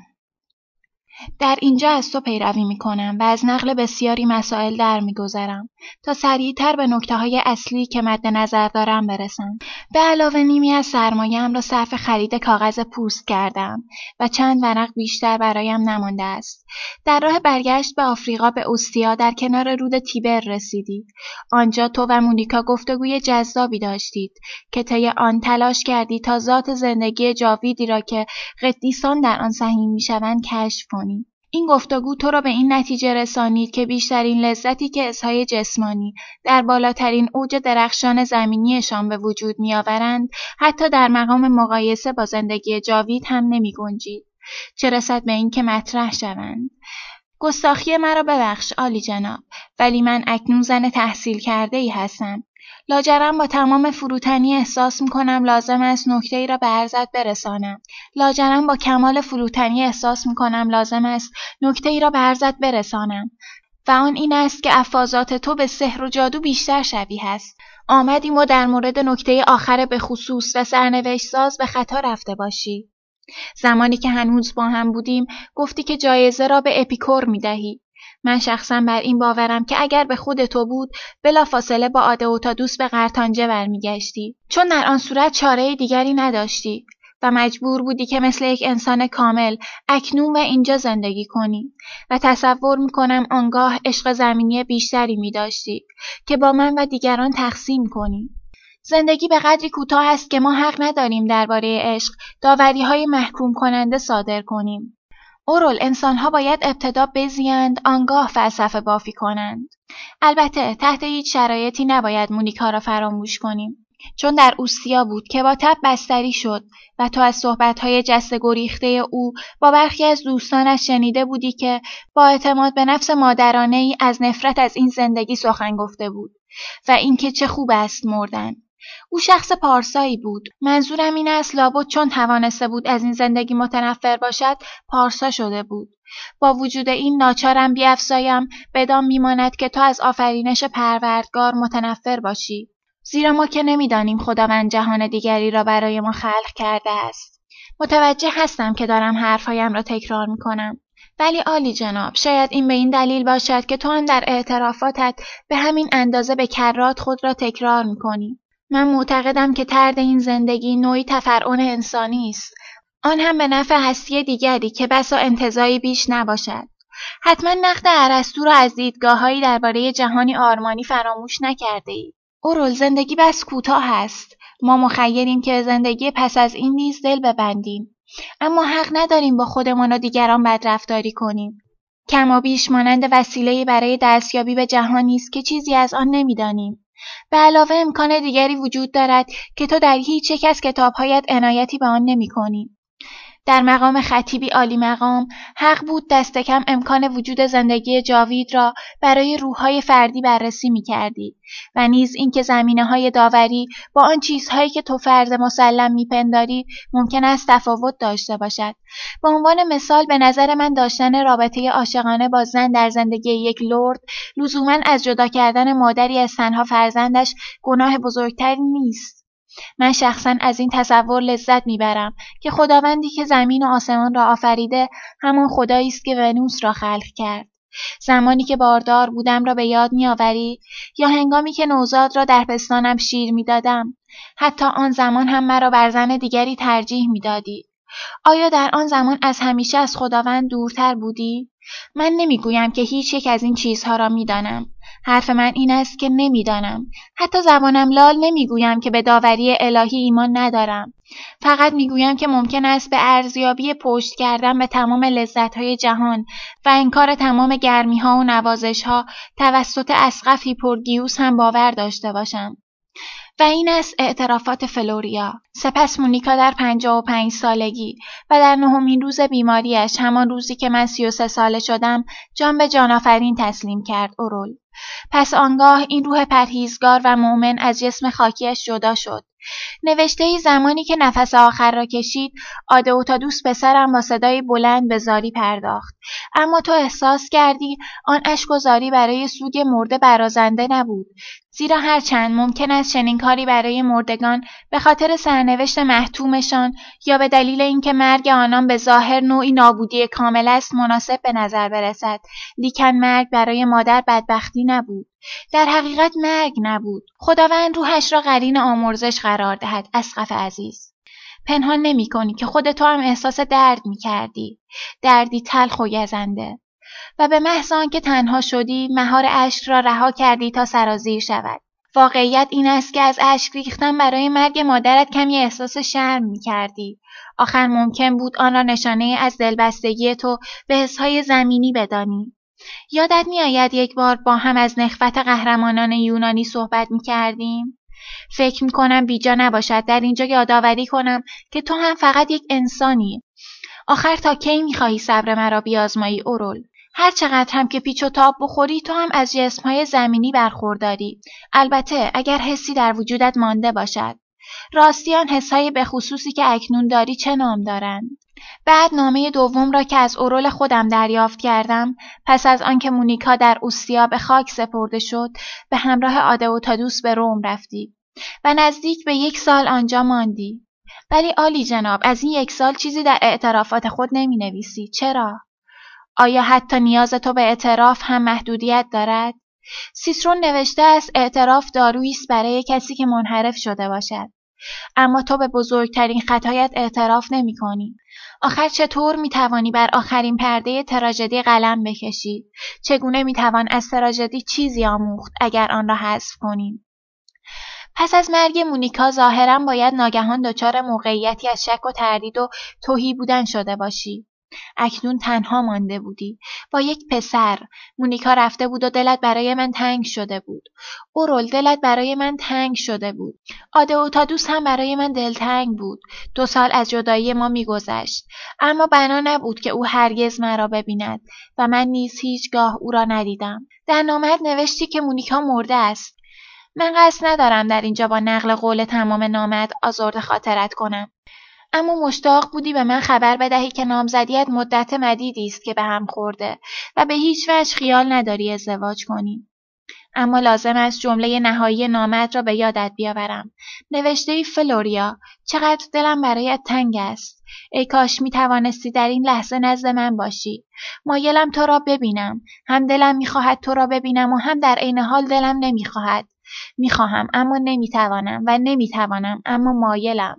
در اینجا از تو پیروی می کنم و از نقل بسیاری مسائل در می گذرم تا سریعتر به نکته های اصلی که مد نظر دارم برسم. به علاوه نیمی از سرمایه‌ام را صرف خرید کاغذ پوست کردم و چند ورق بیشتر برایم نمانده است. در راه برگشت به آفریقا به اوستیا در کنار رود تیبر رسیدید. آنجا تو و مونیکا گفتگوی جذابی داشتید که طی آن تلاش کردی تا ذات زندگی جاویدی را که قدیسان در آن سهیم می‌شوند کشف کنی. این گفتگو تو را به این نتیجه رسانید که بیشترین لذتی که حس‌های جسمانی در بالاترین اوج درخشان زمینیشان به وجود می‌آورند، حتی در مقام مقایسه با زندگی جاوید هم نمی‌گنجید، چه رسد به این که مطرح شوند. گستاخی مرا ببخش عالی جناب، ولی من اکنون زن تحصیل کرده‌ای هستم. لاجرم با تمام فروتنی احساس می‌کنم لازم است نکته‌ای را به عرضت برسانم. لاجرم با کمال فروتنی احساس می‌کنم لازم است نکته‌ای را به عرضت برسانم و آن این است که افاضات تو به سحر و جادو بیشتر شبیه است. آمدیم و در مورد نکته آخر به خصوص و سرنوشت ساز به خطا رفته باشی. زمانی که هنوز با هم بودیم گفتی که جایزه را به اپیکور می‌دهی. من شخصا بر این باورم که اگر به خود تو بود بلافاصله با آدئوتادوس به قرطانجه برمیگشتی، چون در آن صورت چاره دیگری نداشتی و مجبور بودی که مثل یک انسان کامل اکنون و اینجا زندگی کنی و تصور میکنم آنگاه عشق زمینی بیشتری میداشتی که با من و دیگران تقسیم کنی. زندگی به قدری کوتاه است که ما حق نداریم درباره عشق داوری‌های محکوم کننده صادر کنیم. اورول، انسان‌ها باید ابتدا بزیند آنگاه فلسفه بافی کنند. البته تحت هیچ شرایطی نباید مونیکا را فراموش کنیم، چون در اوستیا بود که با تب بستری شد و تو از صحبت‌های جسته گریخته او با برخی از دوستانش شنیده بودی که با اعتماد به نفس مادرانه‌ای از نفرت از این زندگی سخن گفته بود و اینکه چه خوب است مردن. او شخص پارسایی بود. منظورم این است لابد چون توانسته بود از این زندگی متنفر باشد پارسا شده بود. با وجود این ناچارم بیفزایم بدان میماند که تو از آفرینش پروردگار متنفر باشی، زیرا ما که نمیدانیم خداوند جهان دیگری را برای ما خلق کرده است. متوجه هستم که دارم حرفهایم را تکرار میکنم، ولی عالی جناب، شاید این به این دلیل باشد که تو هم در اعترافاتت به همین اندازه به کرات خود را تکرار میکنی. من معتقدم که طرد این زندگی نوعی تفرعن انسانی است، آن هم به نفع هستی دیگری که بسا انتزاعی بیش نباشد. حتما نقد ارسطو را از دیدگاه‌هایی درباره جهانی آرمانی فراموش نکرده‌ای. اورول، زندگی بس کوتاه است. ما مخیریم که زندگی پس از این نیز دل ببندیم، اما حق نداریم با خودمان و دیگران بدرفتاری کنیم. کما بیش مانند وسیله‌ای برای دستیابی به جهانی است که چیزی از آن نمی‌دانیم. به علاوه امکان دیگری وجود دارد که تو در هیچ یک از کتاب‌هایت عنایتی به آن نمی‌کنی. در مقام خطیبی عالی مقام حق بود دست کم امکان وجود زندگی جاوید را برای روح‌های فردی بررسی می‌کردی و نیز اینکه زمینه‌های داوری با آن چیزهایی که تو فرد مسلم می‌پنداری ممکن است تفاوت داشته باشد. به عنوان مثال به نظر من داشتن رابطه عاشقانه با زن در زندگی یک لرد لزوماً از جدا کردن مادری از تنها فرزندش گناه بزرگتری نیست. من شخصاً از این تصور لذت میبرم که خداوندی که زمین و آسمان را آفریده همان خدایی است که ونوس را خلق کرد. زمانی که باردار بودم را به یاد میآوری یا هنگامی که نوزاد را در پستانم شیر میدادم؟ حتی آن زمان هم مرا بر زن دیگری ترجیح میدادی. آیا در آن زمان از همیشه از خداوند دورتر بودی؟ من نمیگویم که هیچ یک از این چیزها را میدانم، حرف من این است که نمیدانم. حتی زبانم لال نمیگویم که به داوری الهی ایمان ندارم. فقط میگویم که ممکن است به ارزیابی پشت کردن به تمام لذت‌های جهان و انکار تمام گرمی‌ها و نوازش‌ها توسط اسقف هیپورگیوس هم باور داشته باشم. و این است اعترافات فلوریا. سپس مونیکا در پنجاه و پنج سالگی و در نهمین روز بیماریش، همان روزی که من سی و سه ساله شدم، جان به جان آفرین تسلیم کرد. اورول. پس آنگاه این روح پرهیزگار و مؤمن از جسم خاکیش جدا شد. نوشته ای زمانی که نفس آخر را کشید، آدئوتادوس پسرم با صدای بلند به زاری پرداخت. اما تو احساس کردی آن اشک و زاری برای سوگ مرده برازنده نبود، زیرا هرچند ممکن است چنین کاری برای مردگان به خاطر سرنوشت محتومشان یا به دلیل اینکه مرگ آنان به ظاهر نوعی نابودی کامل است مناسب به نظر برسد، لیکن مرگ برای مادر بدبختی نبود. در حقیقت مرگ نبود. خداوند روحش را قرین آمرزش قرار دهد. اسقف عزیز، پنهان نمی کنی که خود تو هم احساس درد می کردی. دردی تلخ و گزنده. و به محض آنکه تنها شدی، مهار اشک را رها کردی تا سرازیر شود. واقعیت این است که از اشک ریختن برای مرگ مادرت کمی احساس شرم می کردی. آخر ممکن بود آن را نشانه از دلبستگی تو به حسهای زمینی بدانی. یادت می آید یک بار با هم از نخوت قهرمانان یونانی صحبت می کردیم؟ فکر می کنم بیجا نباشد در اینجا یادآوری کنم که تو هم فقط یک انسانی. آخر تا کی می خواهی صبر مرا بیازمایی اورول؟ هر چقدر هم که پیچ و تاب بخوری تو هم از جسمهای زمینی برخورداری. البته اگر حسی در وجودت مانده باشد. راستی آن حسهای به خصوصی که اکنون داری چه نام دارند؟ بعد نامه دوم را که از اورول خودم دریافت کردم، پس از آنکه مونیکا در اوستیا به خاک سپرده شد، به همراه آدئوتادوس به روم رفتی و نزدیک به یک سال آنجا ماندی. ولی عالی جناب، از این یک سال چیزی در اعترافات خود نمی نویسی. چرا؟ آیا حتی نیاز تو به اعتراف هم محدودیت دارد؟ سیسرون نوشته است اعتراف دارویی است برای کسی که منحرف شده باشد. اما تو به بزرگترین خطایت اعتراف نمی کنی. آخر چطور می توانی بر آخرین پرده تراژدی قلم بکشی؟ چگونه می توان از تراژدی چیزی آموخت اگر آن را حذف کنیم؟ پس از مرگ مونیکا ظاهراً باید ناگهان دچار موقعیتی از شک و تردید و تهی بودن شده باشی. اکنون تنها مانده بودی با یک پسر. مونیکا رفته بود و دلت برای من تنگ شده بود. اورول، دلت برای من تنگ شده بود. آدئوتادوس هم برای من دلتنگ بود. دو سال از جدایی ما میگذشت، اما بنا نبود که او هرگز مرا ببیند و من نیز هیچگاه او را ندیدم. در نامت نوشتی که مونیکا مرده است. من قصد ندارم در اینجا با نقل قول تمام نامت آزرده خاطرت کنم، اما مشتاق بودی به من خبر بدهی که نامزدیت مدت مدیدی است که به هم خورده و به هیچ وجه خیال نداری ازدواج کنی. اما لازم است جمله نهایی نامت را به یادت بیاورم. نوشته فلوریا، چقدر دلم برایت تنگ است. ای کاش می توانستی در این لحظه نزد من باشی. مایلم تو را ببینم. هم دلم می خواهد تو را ببینم و هم در عین حال دلم نمی خواهد. می خواهم اما نمی توانم و نمی توانم اما مایلم.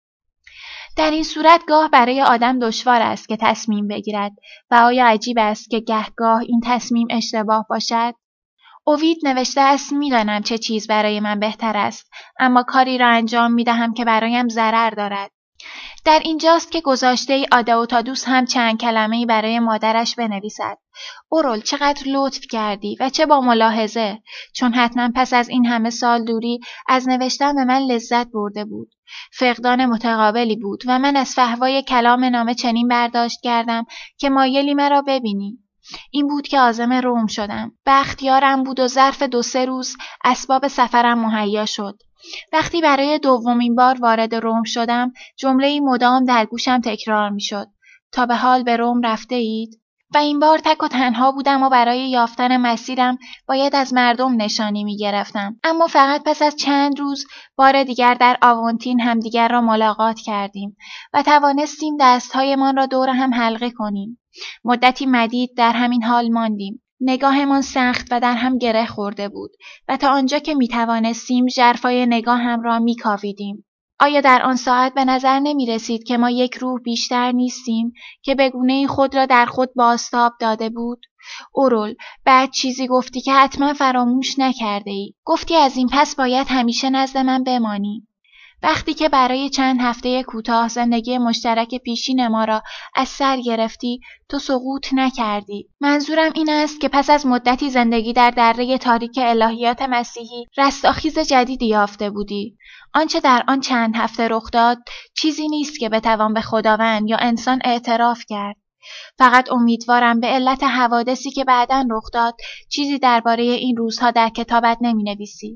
در این صورت گاه برای آدم دشوار است که تصمیم بگیرد و آیا عجیب است که گهگاه این تصمیم اشتباه باشد؟ اوید نوشته است میدانم چه چیز برای من بهتر است، اما کاری را انجام میدهم که برایم ضرر دارد. در اینجاست که گذاشته ای آدئوتادوس هم چند کلمه‌ای برای مادرش بنویسد. اورول، چقدر لطف کردی و چه با ملاحظه، چون حتما پس از این همه سال دوری از نوشتن به من لذت برده بود. فقدان متقابلی بود و من از فحوای کلام نامه چنین برداشت کردم که مایلی مرا ببینی. این بود که عازم روم شدم. بخت یارم بود و ظرف دو سه روز اسباب سفرم مهیا شد. وقتی برای دومین بار وارد روم شدم، جمله‌ای مدام در گوشم تکرار می‌شد. تا به حال به روم رفته اید؟ و این بار تک و تنها بودم و برای یافتن مسیرم باید از مردم نشانی می‌گرفتم. اما فقط پس از چند روز بار دیگر در آونتین همدیگر را ملاقات کردیم و توانستیم دست‌هایمان را دور هم حلقه کنیم. مدتی مدید در همین حال ماندیم. نگاهمان سخت و در هم گره خورده بود و تا آنجا که می توانستیم ژرفای نگاه هم را می کاویدیم. آیا در آن ساعت به نظر نمی رسید که ما یک روح بیشتر نیستیم که به گونه‌ای خود را در خود بازتاب داده بود؟ اورول، بعد چیزی گفتی که حتما فراموش نکرده ای. گفتی از این پس باید همیشه نزد من بمانی. وقتی که برای چند هفته کوتاه زندگی مشترک پیشین ما را از سر گرفتی، تو سقوط نکردی. منظورم این است که پس از مدتی زندگی در دره تاریک الهیات مسیحی رستاخیز جدیدی یافته بودی. آنچه در آن چند هفته رخ داد چیزی نیست که بتوان به خداوند یا انسان اعتراف کرد. فقط امیدوارم به علت حوادثی که بعداً رخ داد چیزی درباره این روزها در کتابت نمی‌نویسی.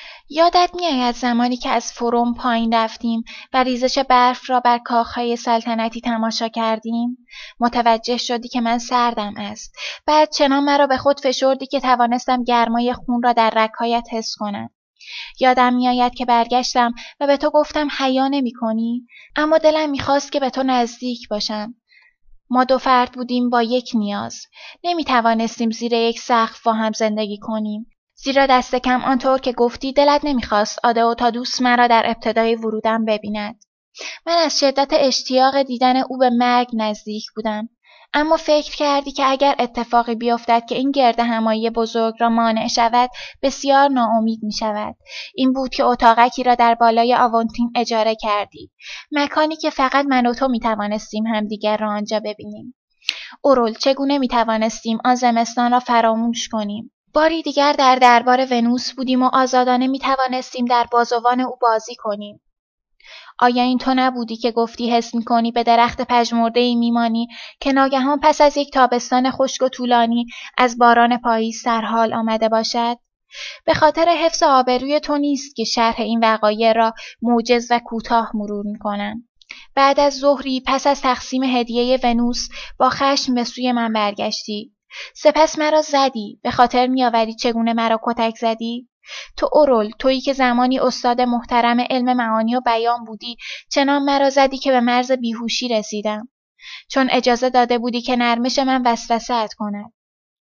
یادت می‌آید زمانی که از فروم پایین رفتیم و ریزش برف را بر کاخهای سلطنتی تماشا کردیم؟ متوجه شدی که من سردم است. بعد چنان مرا به خود فشردی که توانستم گرمای خون را در رگ‌هایت حس کنم. یادم می‌آید که برگشتم و به تو گفتم حیا نمی‌کنی؟ اما دلم می‌خواست که به تو نزدیک باشم. ما دو فرد بودیم با یک نیاز. نمی‌توانستیم زیر یک سقف با هم زندگی کنیم. زیرا دست کم آنطور که گفتی دلت نمیخواست آدئوتادوس مرا در ابتدای ورودم ببیند. من از شدت اشتیاق دیدن او به مرگ نزدیک بودم. اما فکر کردی که اگر اتفاقی بیفتد که این گرد همایی بزرگ را مانع شود بسیار ناامید می شود. این بود که اتاقکی را در بالای آونتین اجاره کردی. مکانی که فقط من و تو می توانستیم همدیگر را آنجا ببینیم. اورول، چگونه می توانستیم آن زمستان را فراموش کنیم؟ باری دیگر در دربار ونوس بودیم و آزادانه می توانستیم در بازوان او بازی کنیم. آیا این تو نبودی که گفتی حس می کنی به درخت پژمرده‌ای می مانی که ناگهان پس از یک تابستان خشک و طولانی از باران پاییز سرحال آمده باشد؟ به خاطر حفظ آبروی تو نیست که شرح این وقایع را موجز و کوتاه مرور می کنم. بعد از ظهری پس از تقسیم هدیه ونوس با خشم به سوی من برگشتی. سپس مرا زدی. به خاطر می‌آوری چگونه مرا کتک زدی؟ تو اورول، تویی که زمانی استاد محترم علم معانی و بیان بودی، چنان مرا زدی که به مرز بیهوشی رسیدم. چون اجازه داده بودی که نرمش من وسوسه‌ات کند.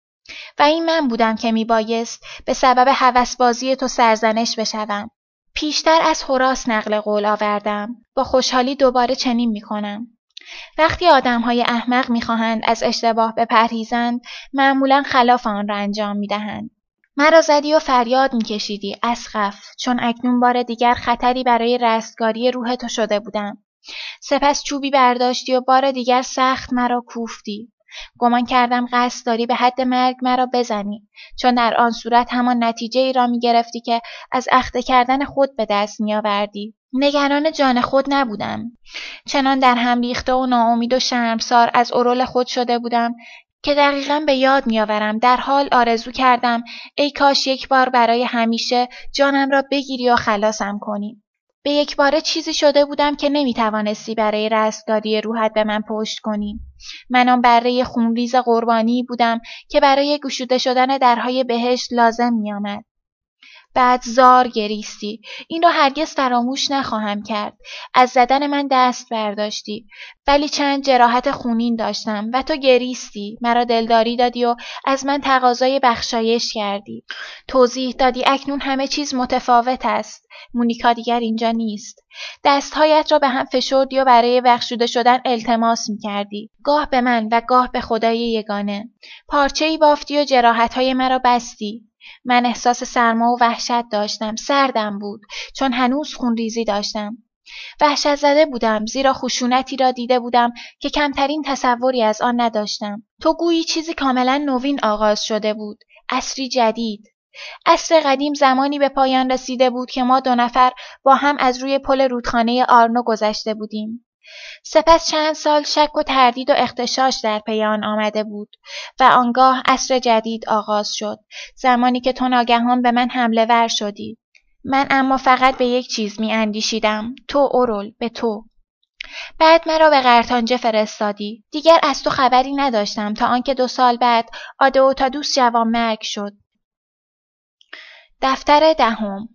و این من بودم که میبایست به سبب هوسبازی تو سرزنش بشوم. پیشتر از هوراس نقل قول آوردم. با خوشحالی دوباره چنین میکنم. وقتی آدم‌های احمق می‌خواهند از اشتباه بپرهیزند، معمولاً خلاف آن را انجام می‌دهند. مرا زدی و فریاد می‌کشیدی، اسقف، چون اکنون بار دیگر خطری برای رستگاری روح تو شده بودم. سپس چوبی برداشتی و بار دیگر سخت مرا کوفتی. گمان کردم قصد داری به حد مرگ مرا بزنی، چون در آن صورت همان نتیجه ای را می‌گرفتی که از اخته کردن خود به دست می‌آوردی. نگران جان خود نبودم. چنان در هم ریخته و ناامید و شرمسار از اورول خود شده بودم که دقیقاً به یاد می‌آورم در حال آرزو کردم ای کاش یک بار برای همیشه جانم را بگیری و خلاصم کنی. به یک باره چیزی شده بودم که نمی‌توانستی برای رستگاری روحت به من پشت کنی. من آن بره خونریز قربانی بودم که برای گشوده شدن درهای بهشت لازم می‌آمد. بعد زار گریستی. این را هرگز فراموش نخواهم کرد. از زدن من دست برداشتی. ولی چند جراحت خونین داشتم و تو گریستی. مرا دلداری دادی و از من تقاضای بخشایش کردی. توضیح دادی اکنون همه چیز متفاوت است. مونیکا دیگر اینجا نیست. دستهایت را به هم فشردی و برای بخشوده شدن التماس می‌کردی. گاه به من و گاه به خدای یگانه. پارچه‌ای بافتی و جراحت‌های مرا بستی. من احساس سرما و وحشت داشتم. سردم بود چون هنوز خونریزی داشتم. وحشت زده بودم زیرا خشونتی را دیده بودم که کمترین تصوری از آن نداشتم. تو گویی چیزی کاملا نوین آغاز شده بود. عصری جدید. عصر قدیم زمانی به پایان رسیده بود که ما دو نفر با هم از روی پل رودخانه آرنو گذشته بودیم. سپس چند سال شک و تردید و اغتشاش در پی آن آمده بود و آنگاه عصر جدید آغاز شد، زمانی که تو ناگهان به من حمله ور شدی. من اما فقط به یک چیز می اندیشیدم، تو اورول، به تو. بعد مرا به قرطانجه فرستادی. دیگر از تو خبری نداشتم تا آنکه دو سال بعد آدئوتادوس جوانمرگ شد. دفتر دهم.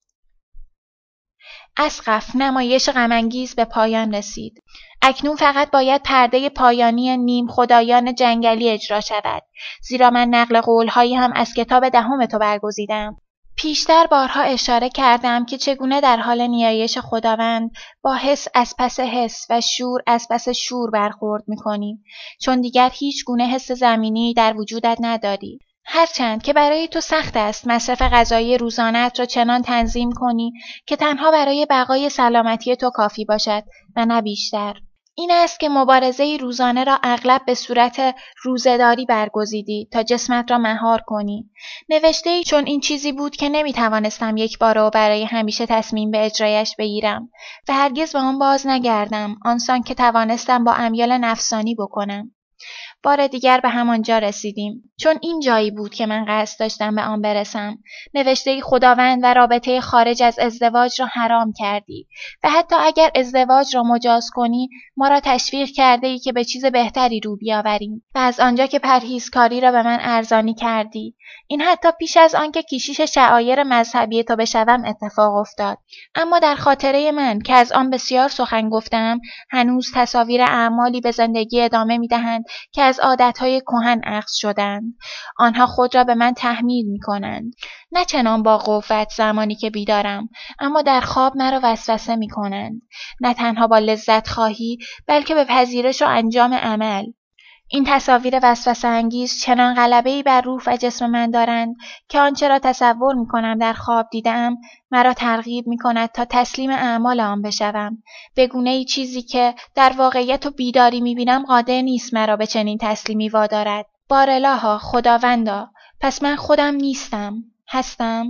اسقف، نمایش غم‌انگیز به پایان رسید. اکنون فقط باید پرده پایانی نیم خدایان جنگلی اجرا شود، زیرا من نقل قول‌هایی هم از کتاب دهم تو برگزیدم. پیشتر بارها اشاره کردم که چگونه در حال نیایش خداوند با حس از پس حس و شور از پس شور برخورد می‌کنی، چون دیگر هیچ گونه حس زمینی در وجودت نداری. هرچند که برای تو سخت است مصرف غذایی روزانه‌ات را چنان تنظیم کنی که تنها برای بقای سلامتی تو کافی باشد و نه بیشتر. این است که مبارزه روزانه را اغلب به صورت روزه‌داری برگزیدی تا جسمت را مهار کنی. نوشته‌ای چون این چیزی بود که نمی‌توانستم یک بار و برای همیشه تصمیم به اجرایش بگیرم و هرگز به آن باز نگردم، آنسان که توانستم با امیال نفسانی بکنم. بار دیگر به همانجا رسیدیم، چون این جایی بود که من قصد داشتم به آن برسم. نوشته خداوند و رابطه خارج از ازدواج را حرام کردی و حتی اگر ازدواج را مجاز کنی ما را تشویق کرده ای که به چیز بهتری رو بیاوریم و از آنجا که پرهیزکاری را به من ارزانی کردی. این حتی پیش از آنکه کشیش شعایر مذهبی تو بشوم اتفاق افتاد. اما در خاطره من که از آن بسیار سخن گفتم، هنوز تصاویر اعمالی به زندگی ادامه می‌دهند که از عادتهای کهن اخذ شدند. آنها خود را به من تحمیل می‌کنند، نه چنان با قوت زمانی که بیدارم، اما در خواب مرا وسوسه می‌کنند، نه تنها با لذت خواهی بلکه به پذیرش و انجام عمل. این تصاویر وسوسه انگیز چنان غلبه‌ای بر روح و جسم من دارند که آنچه را تصور می‌کنم در خواب دیدم مرا ترغیب می‌کند تا تسلیم اعمال آن بشوم، به گونه‌ای چیزی که در واقعیت و بیداری می‌بینم قادر نیست مرا به چنین تسلیمی وادارد. بارالها، خداوندا، پس من خودم نیستم، هستم؟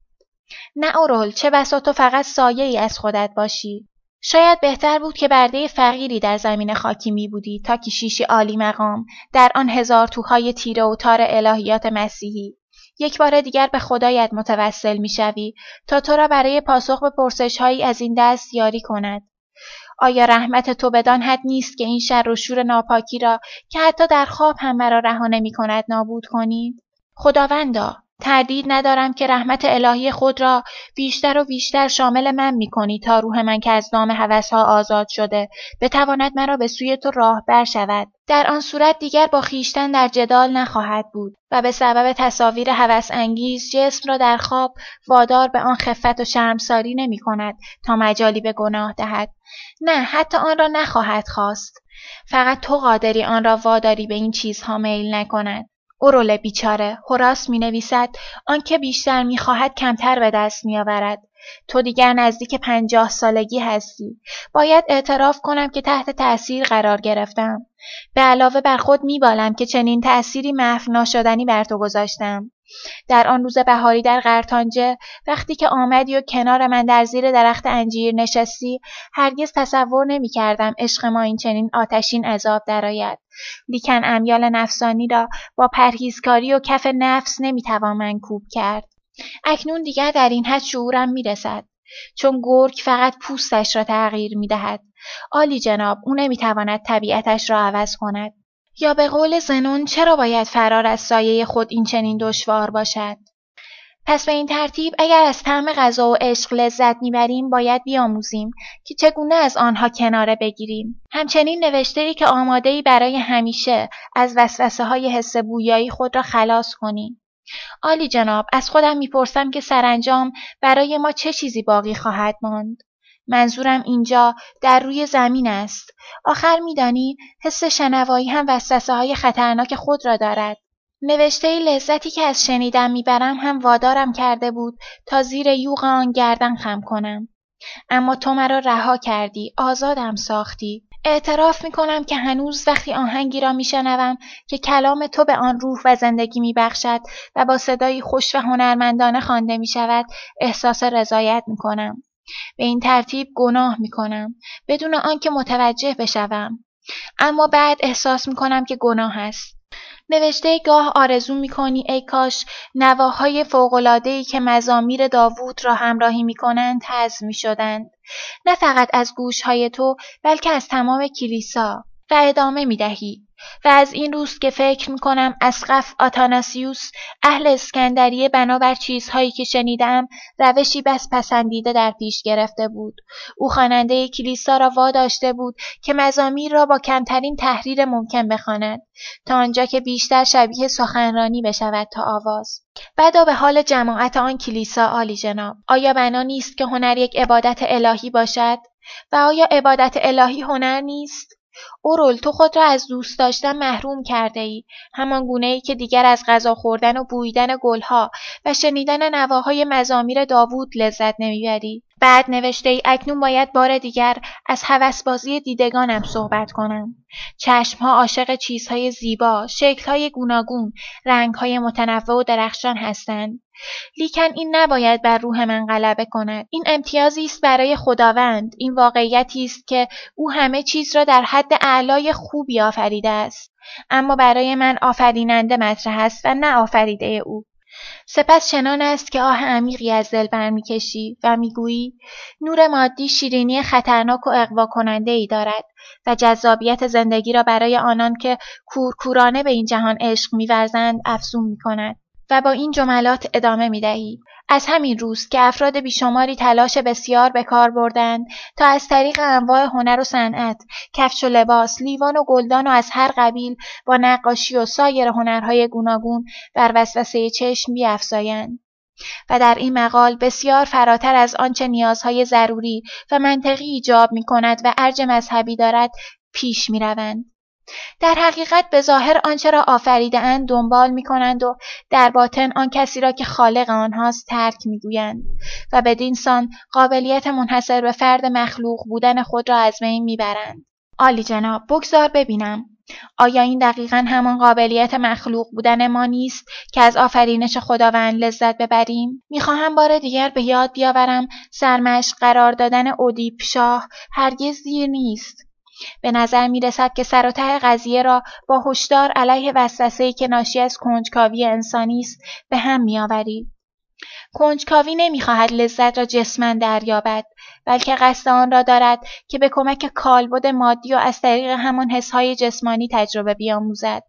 نه اورول، چه بسا تو فقط سایه‌ای از خودت باشی. شاید بهتر بود که برده فقیری در زمین خاکی می بودی تا کشیشی عالی مقام در آن هزار توهای تیره و تار الهیات مسیحی. یک بار دیگر به خدایت متوسل می شوی تا تو را برای پاسخ به پرسش‌هایی از این دست یاری کند. آیا رحمت تو بدان حد نیست که این شر و شور ناپاکی را که حتی در خواب هم مرا رها نمی‌کند نابود کنی؟ خداوندا، تردید ندارم که رحمت الهی خود را بیشتر و بیشتر شامل من می‌کنی تا روح من که از دام هوس‌ها آزاد شده بتواند مرا به سوی تو راهبر شود. در آن صورت دیگر با خویشتن در جدال نخواهد بود و به سبب تصاویر هوس انگیز جسم را در خواب وادار به آن خفت و شرمساری نمی‌کند تا مجالی به گناه دهد. نه، حتی آن را نخواهد خواست. فقط تو قادری آن را واداری به این چیزها میل نکند. اورول بیچاره، هوراس می نویسد آنکه بیشتر می خواهد کمتر به دست می آورد. تو دیگر نزدیک پنجاه سالگی هستی. باید اعتراف کنم که تحت تأثیر قرار گرفتم. به علاوه بر خود می بالم که چنین تأثیری محو ناشدنی بر تو گذاشتم. در آن روز بهاری در قرطانجه وقتی که آمدی و کنار من در زیر درخت انجیر نشستی هرگز تصور نمی کردم عشق ما این چنین آتشین عذاب درآید. لیکن امیال نفسانی را با پرهیزکاری و کف نفس نمی توان منکوب کرد. اکنون دیگر در این حد شعورم می رسد. چون گرگ فقط پوستش را تغییر می دهد. عالی جناب، او نمی تواند طبیعتش را عوض کند. یا به قول زنون چرا باید فرار از سایه خود این چنین دشوار باشد؟ پس به این ترتیب اگر از طعم غذا و عشق لذت میبریم باید بیاموزیم که چگونه از آنها کناره بگیریم. همچنین نوشته‌ای که آماده‌ای برای همیشه از وسوسه‌های حس بویایی خود را خلاص کنیم. عالی جناب، از خودم میپرسم که سرانجام برای ما چه چیزی باقی خواهد ماند؟ منظورم اینجا در روی زمین است. آخر میدانی حس شنوایی هم وسوسه‌های خطرناک خود را دارد. نوشته لذتی که از شنیدن میبرم هم وادارم کرده بود تا زیر یوغ آن گردن خم کنم. اما تو مرا رها کردی، آزادم ساختی. اعتراف میکنم که هنوز وقتی آهنگی را میشنوم که کلام تو به آن روح و زندگی میبخشد و با صدایی خوش و هنرمندانه خوانده میشود احساس رضایت میکنم. به این ترتیب گناه میکنم بدون آنکه متوجه بشوم، اما بعد احساس میکنم که گناه است. نوشته گاه آرزو میکنی ای کاش نواهای فوق‌العاده‌ای که مزامیر داوود را همراهی میکنند حذف میشدند، نه فقط از گوشهای تو بلکه از تمام کلیسا. و ادامه میدهی و از این روز که فکر میکنم اسقف آتاناسیوس اهل اسکندریه بنابر چیزهایی که شنیدم روشی بس پسندیده در پیش گرفته بود. او خواننده کلیسا را واداشته بود که مزامیر را با کمترین تحریر ممکن بخواند تا آنجا که بیشتر شبیه سخنرانی بشود تا آواز. بدا به حال جماعت آن کلیسا عالی جناب. آیا بنا نیست که هنر یک عبادت الهی باشد؟ و آیا عبادت الهی هنر نیست؟ اورول، تو خود را از دوست داشتن محروم کرده ای، همان گونه ای که دیگر از غذا خوردن و بویدن گلها و شنیدن نواهای مزامیر داوود لذت نمیبری. بعد نوشته ای اکنون باید بار دیگر از هوسبازی دیدگانم صحبت کنم. چشمها عاشق چیزهای زیبا، شکلهای گوناگون، رنگهای متنوع و درخشان هستند. لیکن این نباید بر روح من غلبه کند. این امتیازی است برای خداوند، این واقعیتی است که او همه چیز را در حد اعلای خوبی آفریده است، اما برای من آفریننده مطرح است و نه آفریده او. سپس چنان است که آه عمیقی از دل برمی‌کشی و میگویی نور مادی شیرینی خطرناک و اغوا کننده ای دارد و جذابیت زندگی را برای آنان که کورکورانه به این جهان عشق می‌ورزند افزون می‌کند. و با این جملات ادامه می‌دهی از همین روز که افراد بیشماری تلاش بسیار به کار بردند تا از طریق انواع هنر و صنعت، کفش و لباس، لیوان و گلدان و از هر قبیل با نقاشی و سایر هنرهای گوناگون بر وسوسه چشم بیفزایند و در این مقال بسیار فراتر از آنچه نیازهای ضروری و منطقی ایجاب می‌کند و ارج مذهبی دارد پیش می‌روند. در حقیقت به ظاهر آنچه را آفریده‌اند دنبال می‌کنند و در باطن آن کسی را که خالق آنهاست ترک می‌گویند و بدین سان قابلیت منحصر به فرد مخلوق بودن خود را از بین می‌برند. عالی جناب، بگذار ببینم. آیا این دقیقاً همان قابلیت مخلوق بودن ما نیست که از آفرینش خداوند لذت ببریم؟ می‌خواهم بار دیگر به یاد بیاورم سرمشق قرار دادن اودیپ شاه هرگز دیر نیست. به نظر می رسد که سر و ته قضیه را با هشدار علیه وسوسه‌ای که ناشی از کنجکاوی انسانی است به هم می آوری. کنجکاوی نمی خواهد لذت را جسماً دریابد، بلکه قصد آن را دارد که به کمک کالبد مادی و از طریق همان حسهای جسمانی تجربه بیاموزد.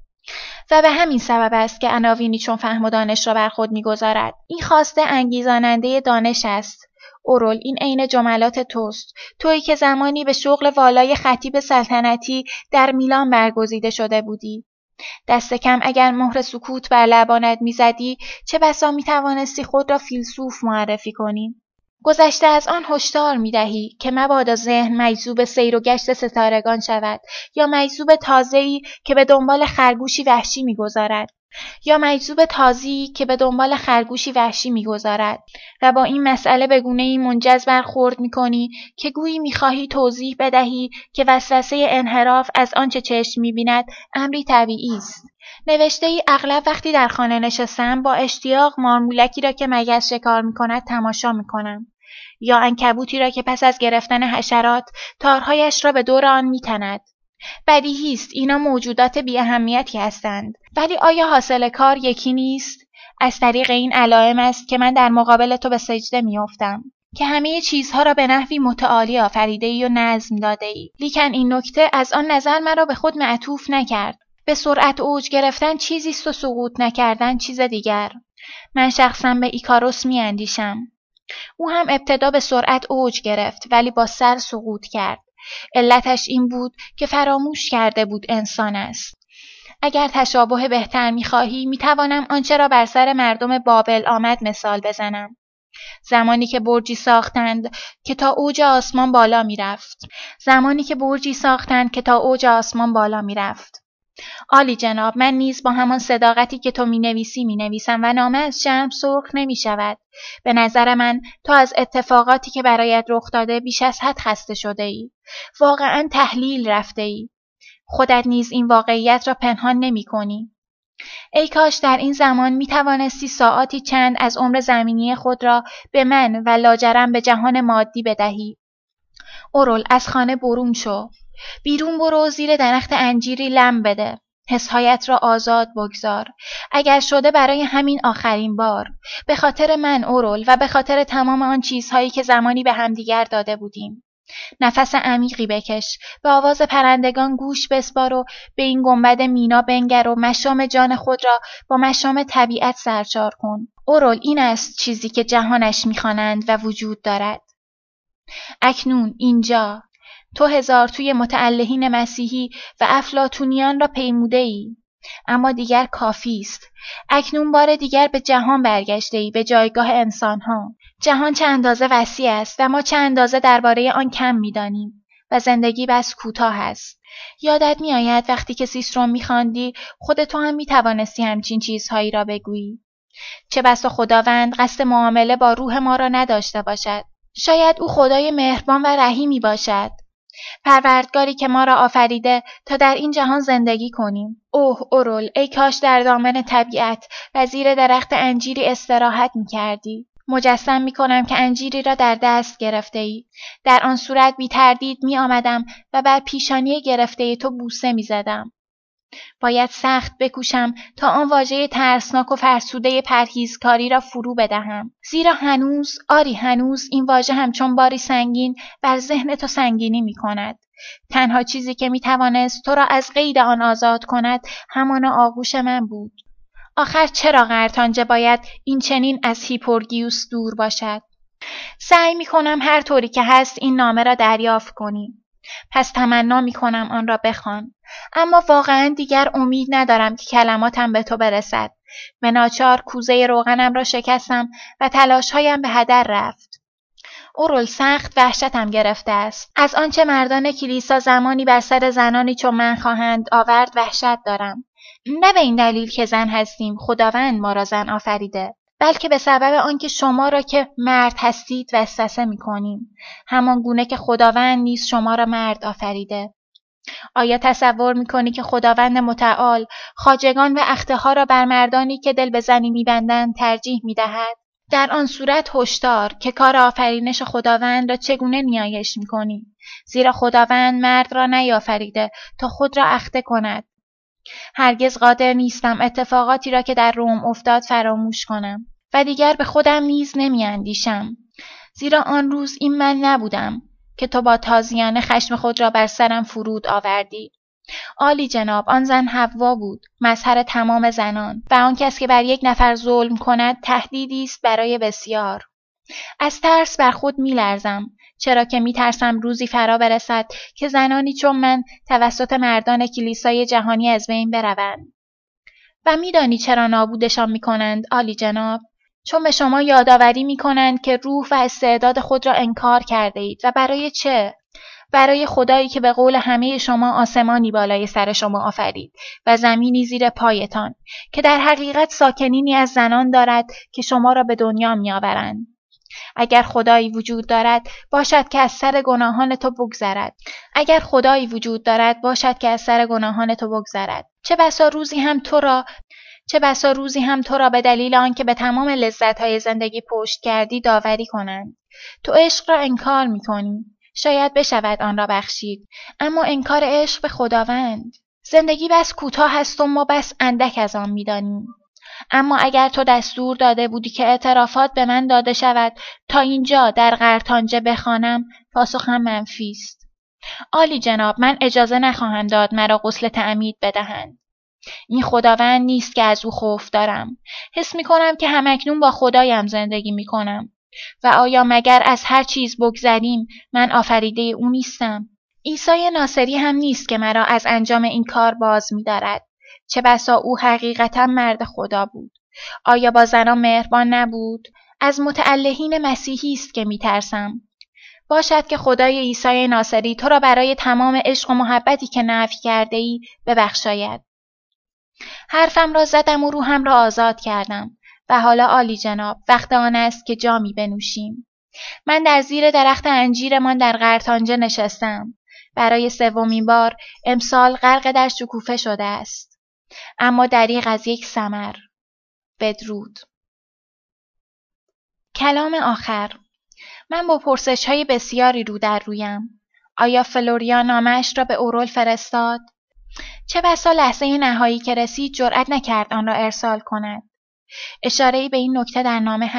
و به همین سبب است که عناوینی چون فهم و دانش را بر خود می‌گذارد. این خواسته انگیزاننده دانش است. اورول، این عین جملات توست، تویی که زمانی به شغل والای خطیب سلطنتی در میلان برگزیده شده بودی. دست کم اگر مهر سکوت بر لبانت میزدی چه بسا میتوانستی خود را فیلسوف معرفی کنی. گذشته از آن هشدار میدهی که مبادا ذهن مجذوب سیر و گشت ستارگان شود یا مجذوب تازه‌ای که به دنبال خرگوشی وحشی میگذارد یا مجذوب تازه‌ای که به دنبال خرگوشی وحشی میگذارد و با این مسئله به گونه‌ای منجز برخورد میکنی که گویی میخواهی توضیح بدهی که وسوسه انحراف از آنچه چشم میبیند امری طبیعی است. نوشته ای اغلب وقتی در خانه نشستم با اشتیاق مارمولکی را که مگس شکار میکند تماشا میکنم یا عنکبوتی را که پس از گرفتن حشرات تارهایش را به دور آن میتند. بدیهی است اینا موجودات بی اهمیتی هستند، ولی آیا حاصل کار یکی نیست؟ از طریق این علائم است که من در مقابل تو به سجده میافتم که همه چیزها را به نحوی متعالی آفریده‌ای و نظم داده‌ای. لیکن این نکته از آن نظر مرا به خود معطوف نکرد. به سرعت اوج گرفتن چیزی است و سقوط نکردن چیز دیگر. من شخصا به ایکاروس میاندیشم. او هم ابتدا به سرعت اوج گرفت ولی با سر سقوط کرد. علتش این بود که فراموش کرده بود انسان است. اگر تشابه بهتر می‌خواهی می‌توانم آنچه را بر سر مردم بابل آمد مثال بزنم. زمانی که برجی ساختند که تا اوج آسمان بالا می‌رفت. زمانی که برجی ساختند که تا اوج آسمان بالا می‌رفت. عالی جناب، من نیز با همان صداقتی که تو می‌نویسی می‌نویسم و نامه از شرم سرخ نمی‌شود. به نظر من تو از اتفاقاتی که برایت رخ داده بیش از حد خسته شده ای. واقعاً تحلیل رفته ای. خودت نیز این واقعیت را پنهان نمی‌کنی. ای کاش در این زمان می‌توانستی ساعاتی چند از عمر زمینی خود را به من و لاجرم به جهان مادی بدهی. اورول، از خانه برون شو. بیرون برو، زیر درخت انجیری لم بده. حسهایت را آزاد بگذار. اگر شده برای همین آخرین بار. به خاطر من اورول و به خاطر تمام آن چیزهایی که زمانی به همدیگر داده بودیم. نفس عمیقی بکش، به آواز پرندگان گوش بسپار و به این گنبد مینا بنگر و مشام جان خود را با مشام طبیعت سرشار کن. اورول، این است چیزی که جهانش می‌خوانند و وجود دارد. اکنون اینجا تو هزار توی متعلهین مسیحی و افلاطونیان را پیموده‌ای، اما دیگر کافی است. اکنون بار دیگر به جهان برگشته‌ای، به جایگاه انسان‌ها. جهان چه اندازه وسیع است و ما چه اندازه درباره آن کم می‌دانیم و زندگی بس کوتاه است. یادت می‌آید وقتی که سیسرو می‌خواندی خود تو هم می‌توانستی همچین چیزهایی را بگویی. چه بسا خداوند قصد معامله با روح ما را نداشته باشد. شاید او خدای مهربان و رحیمی باشد، پروردگاری که ما را آفریده تا در این جهان زندگی کنیم. اوه اورول، ای کاش در دامن طبیعت و زیر درخت انجیری استراحت می کردی. مجسم می کنم که انجیری را در دست گرفته ای. در آن صورت بی تردید می آمدم و بر پیشانی گرفته تو بوسه می زدم. باید سخت بکوشم تا آن واژه ترسناک و فرسوده پرهیزکاری را فرو بدهم، زیرا هنوز، آری هنوز، این واژه همچون باری سنگین بر ذهن تو سنگینی می کند. تنها چیزی که می توانست تو را از قید آن آزاد کند همان آغوش من بود. آخر چرا قرطانجه باید این چنین از هیپورگیوس دور باشد؟ سعی می کنم هر طوری که هست این نامه را دریافت کنی. پس تمنا می کنم آن را بخوان. اما واقعا دیگر امید ندارم که کلماتم به تو برسد. به ناچار کوزه روغنم را شکستم و تلاشهایم به هدر رفت. اورول، سخت وحشتم گرفته است. از آنچه مردان کلیسا زمانی بر سر زنانی چون من خواهند آورد وحشت دارم. نه به این دلیل که زن هستیم، خداوند ما را زن آفریده، بلکه به سبب آنکه شما را که مرد هستید وسوسه می‌کنیم، همان گونه که خداوند نیز شما را مرد آفریده. آیا تصور می‌کنی که خداوند متعال خواجگان و اختها را بر مردانی که دل به زنی می‌بندند ترجیح می‌دهد؟ در آن صورت هشدار که کار آفرینش خداوند را چگونه نیایش می‌کنی، زیرا خداوند مرد را نیافریده تا خود را اخته کند. هرگز قادر نیستم اتفاقاتی را که در روم افتاد فراموش کنم و دیگر به خودم نیز نمی اندیشم، زیرا آن روز این من نبودم که تو با تازیانه خشم خود را بر سرم فرود آوردی. عالی جناب، آن زن حوا بود، مظهر تمام زنان، و آن کس که بر یک نفر ظلم کند تهدیدی است برای بسیار. از ترس بر خود می لرزم، چرا که می ترسم روزی فرا برسد که زنانی چون من توسط مردان کلیسای جهانی از بین بروند. و می دانی چرا نابودشان می کنند عالی جناب؟ چون به شما یادآوری می کنند که روح و استعداد خود را انکار کرده اید. و برای چه؟ برای خدایی که به قول همه شما آسمانی بالای سر شما آفرید و زمینی زیر پایتان، که در حقیقت ساکنینی از زنان دارد که شما را به دنیا می آورند. اگر خدایی وجود دارد باشد که از سر گناهان تو بگذرد. اگر خدایی وجود دارد باشد که از سر گناهان تو بگذرد. چه بسا روزی هم تو را چه بسا روزی هم تو را به دلیل آنکه به تمام لذت‌های زندگی پشت کردی داوری کنند. تو عشق را انکار می‌کنی. شاید بشود آن را بخشید، اما انکار عشق به خداوند. زندگی بس کوتاه است و ما بس اندک از آن می‌دانیم. اما اگر تو دستور داده بودی که اعترافات به من داده شود تا اینجا در قرطانجه بخوانم، پاسخم منفی است. عالی جناب، من اجازه نخواهم داد مرا غسل تعمید بدهند. این خداوند نیست که از او خوف دارم. حس می کنم که همکنون با خدایم زندگی می کنم. و آیا مگر از هر چیز بگذریم من آفریده او نیستم؟ عیسی ناصری هم نیست که مرا از انجام این کار باز می دارد. چه بسا او حقیقتا مرد خدا بود. آیا با زنان مهربان نبود؟ از متعلهین مسیحی است که می ترسم. باشد که خدای عیسی ناصری تو را برای تمام عشق و محبتی که نفی کرده ای ببخشاید. حرفم را زدم و روحم را آزاد کردم و حالا عالی جناب، وقت آن است که جامی بنوشیم. من در زیر درخت انجیرمان در قرطانجه نشستم. برای سومین بار امسال غرق در شکوفه شده است، اما دریغ از یک ثمر. بدرود. کلام آخر. من با پرسش‌های بسیاری رو در رویم. آیا فلوریا نامه‌اش را به اورول فرستاد؟ چه بسا لحظه نهایی که رسید جرأت نکرد آن را ارسال کند. اشاره‌ای به این نکته در نامه هست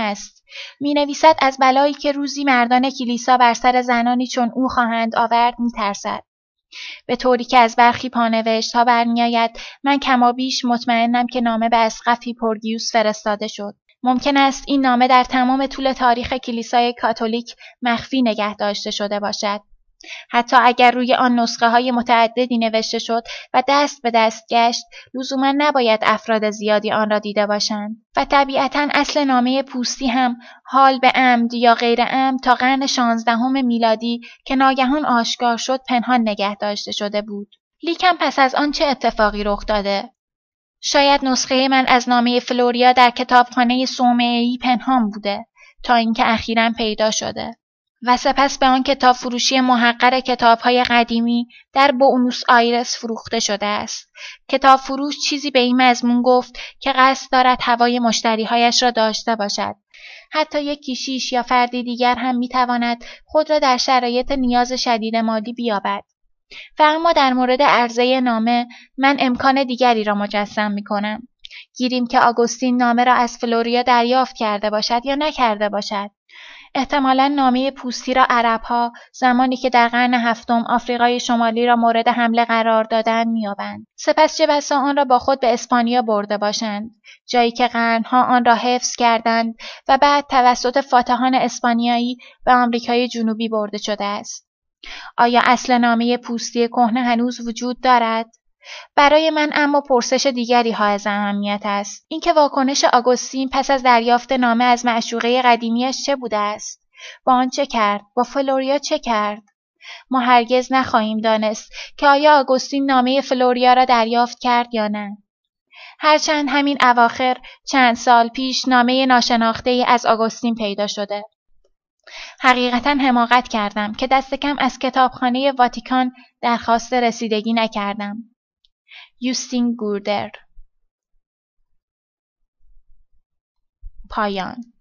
می نویسد از بلایی که روزی مردان کلیسا بر سر زنانی چون او خواهند آورد می ترسد. به طوری که از برخی پانوشت ها برمیآید من کمابیش مطمئنم که نامه به اسقف هیپورگیوس فرستاده شد. ممکن است این نامه در تمام طول تاریخ کلیسای کاتولیک مخفی نگه داشته شده باشد. حتی اگر روی آن نسخه های متعددی نوشته شد و دست به دست گشت، لزوما نباید افراد زیادی آن را دیده باشند و طبیعتا اصل نامه پوستی هم حال به عمد یا غیر عمد تا قرن شانزدهم میلادی که ناگهان آشکار شد پنهان نگه داشته شده بود. لیکن پس از آن چه اتفاقی رخ داده؟ شاید نسخه من از نامه فلوریا در کتابخانه صومعه‌ای پنهان بوده تا اینکه اخیراً پیدا شده و سپس به آن کتاب فروشی محقر کتاب‌های قدیمی در بوئنوس آیرس فروخته شده است. کتاب فروش چیزی به این مضمون گفت که قصد دارد هوای مشتری‌هایش را داشته باشد. حتی یک کشیش یا فردی دیگر هم می‌تواند خود را در شرایط نیاز شدید مالی بیابد. و اما در مورد عرضه نامه من امکان دیگری را مجسم می‌کنم. گیریم که آگوستین نامه را از فلوریا دریافت کرده باشد یا نکرده باشد. احتمالاً نامه پوستی را عرب‌ها زمانی که در قرن هفتم آفریقای شمالی را مورد حمله قرار دادند می‌یابند. سپس چه بسا آن را با خود به اسپانیا برده باشند، جایی که قرنها آن را حفظ کردند و بعد توسط فاتحان اسپانیایی به آمریکای جنوبی برده شده است. آیا اصل نامه پوستی کهنه هنوز وجود دارد؟ برای من اما پرسش دیگری حائز اهمیت است. اینکه واکنش آگوستین پس از دریافت نامه از معشوقه قدیمیش چه بوده است؟ با آن چه کرد؟ با فلوریا چه کرد؟ ما هرگز نخواهیم دانست که آیا آگوستین نامه فلوریا را دریافت کرد یا نه. هرچند همین اواخر چند سال پیش نامه ناشناخته‌ای از آگوستین پیدا شده. حقیقتاً حماقت کردم که دست کم از کتابخانه واتیکان درخواست رسیدگی نکردم. یوستین گوردر. پایان.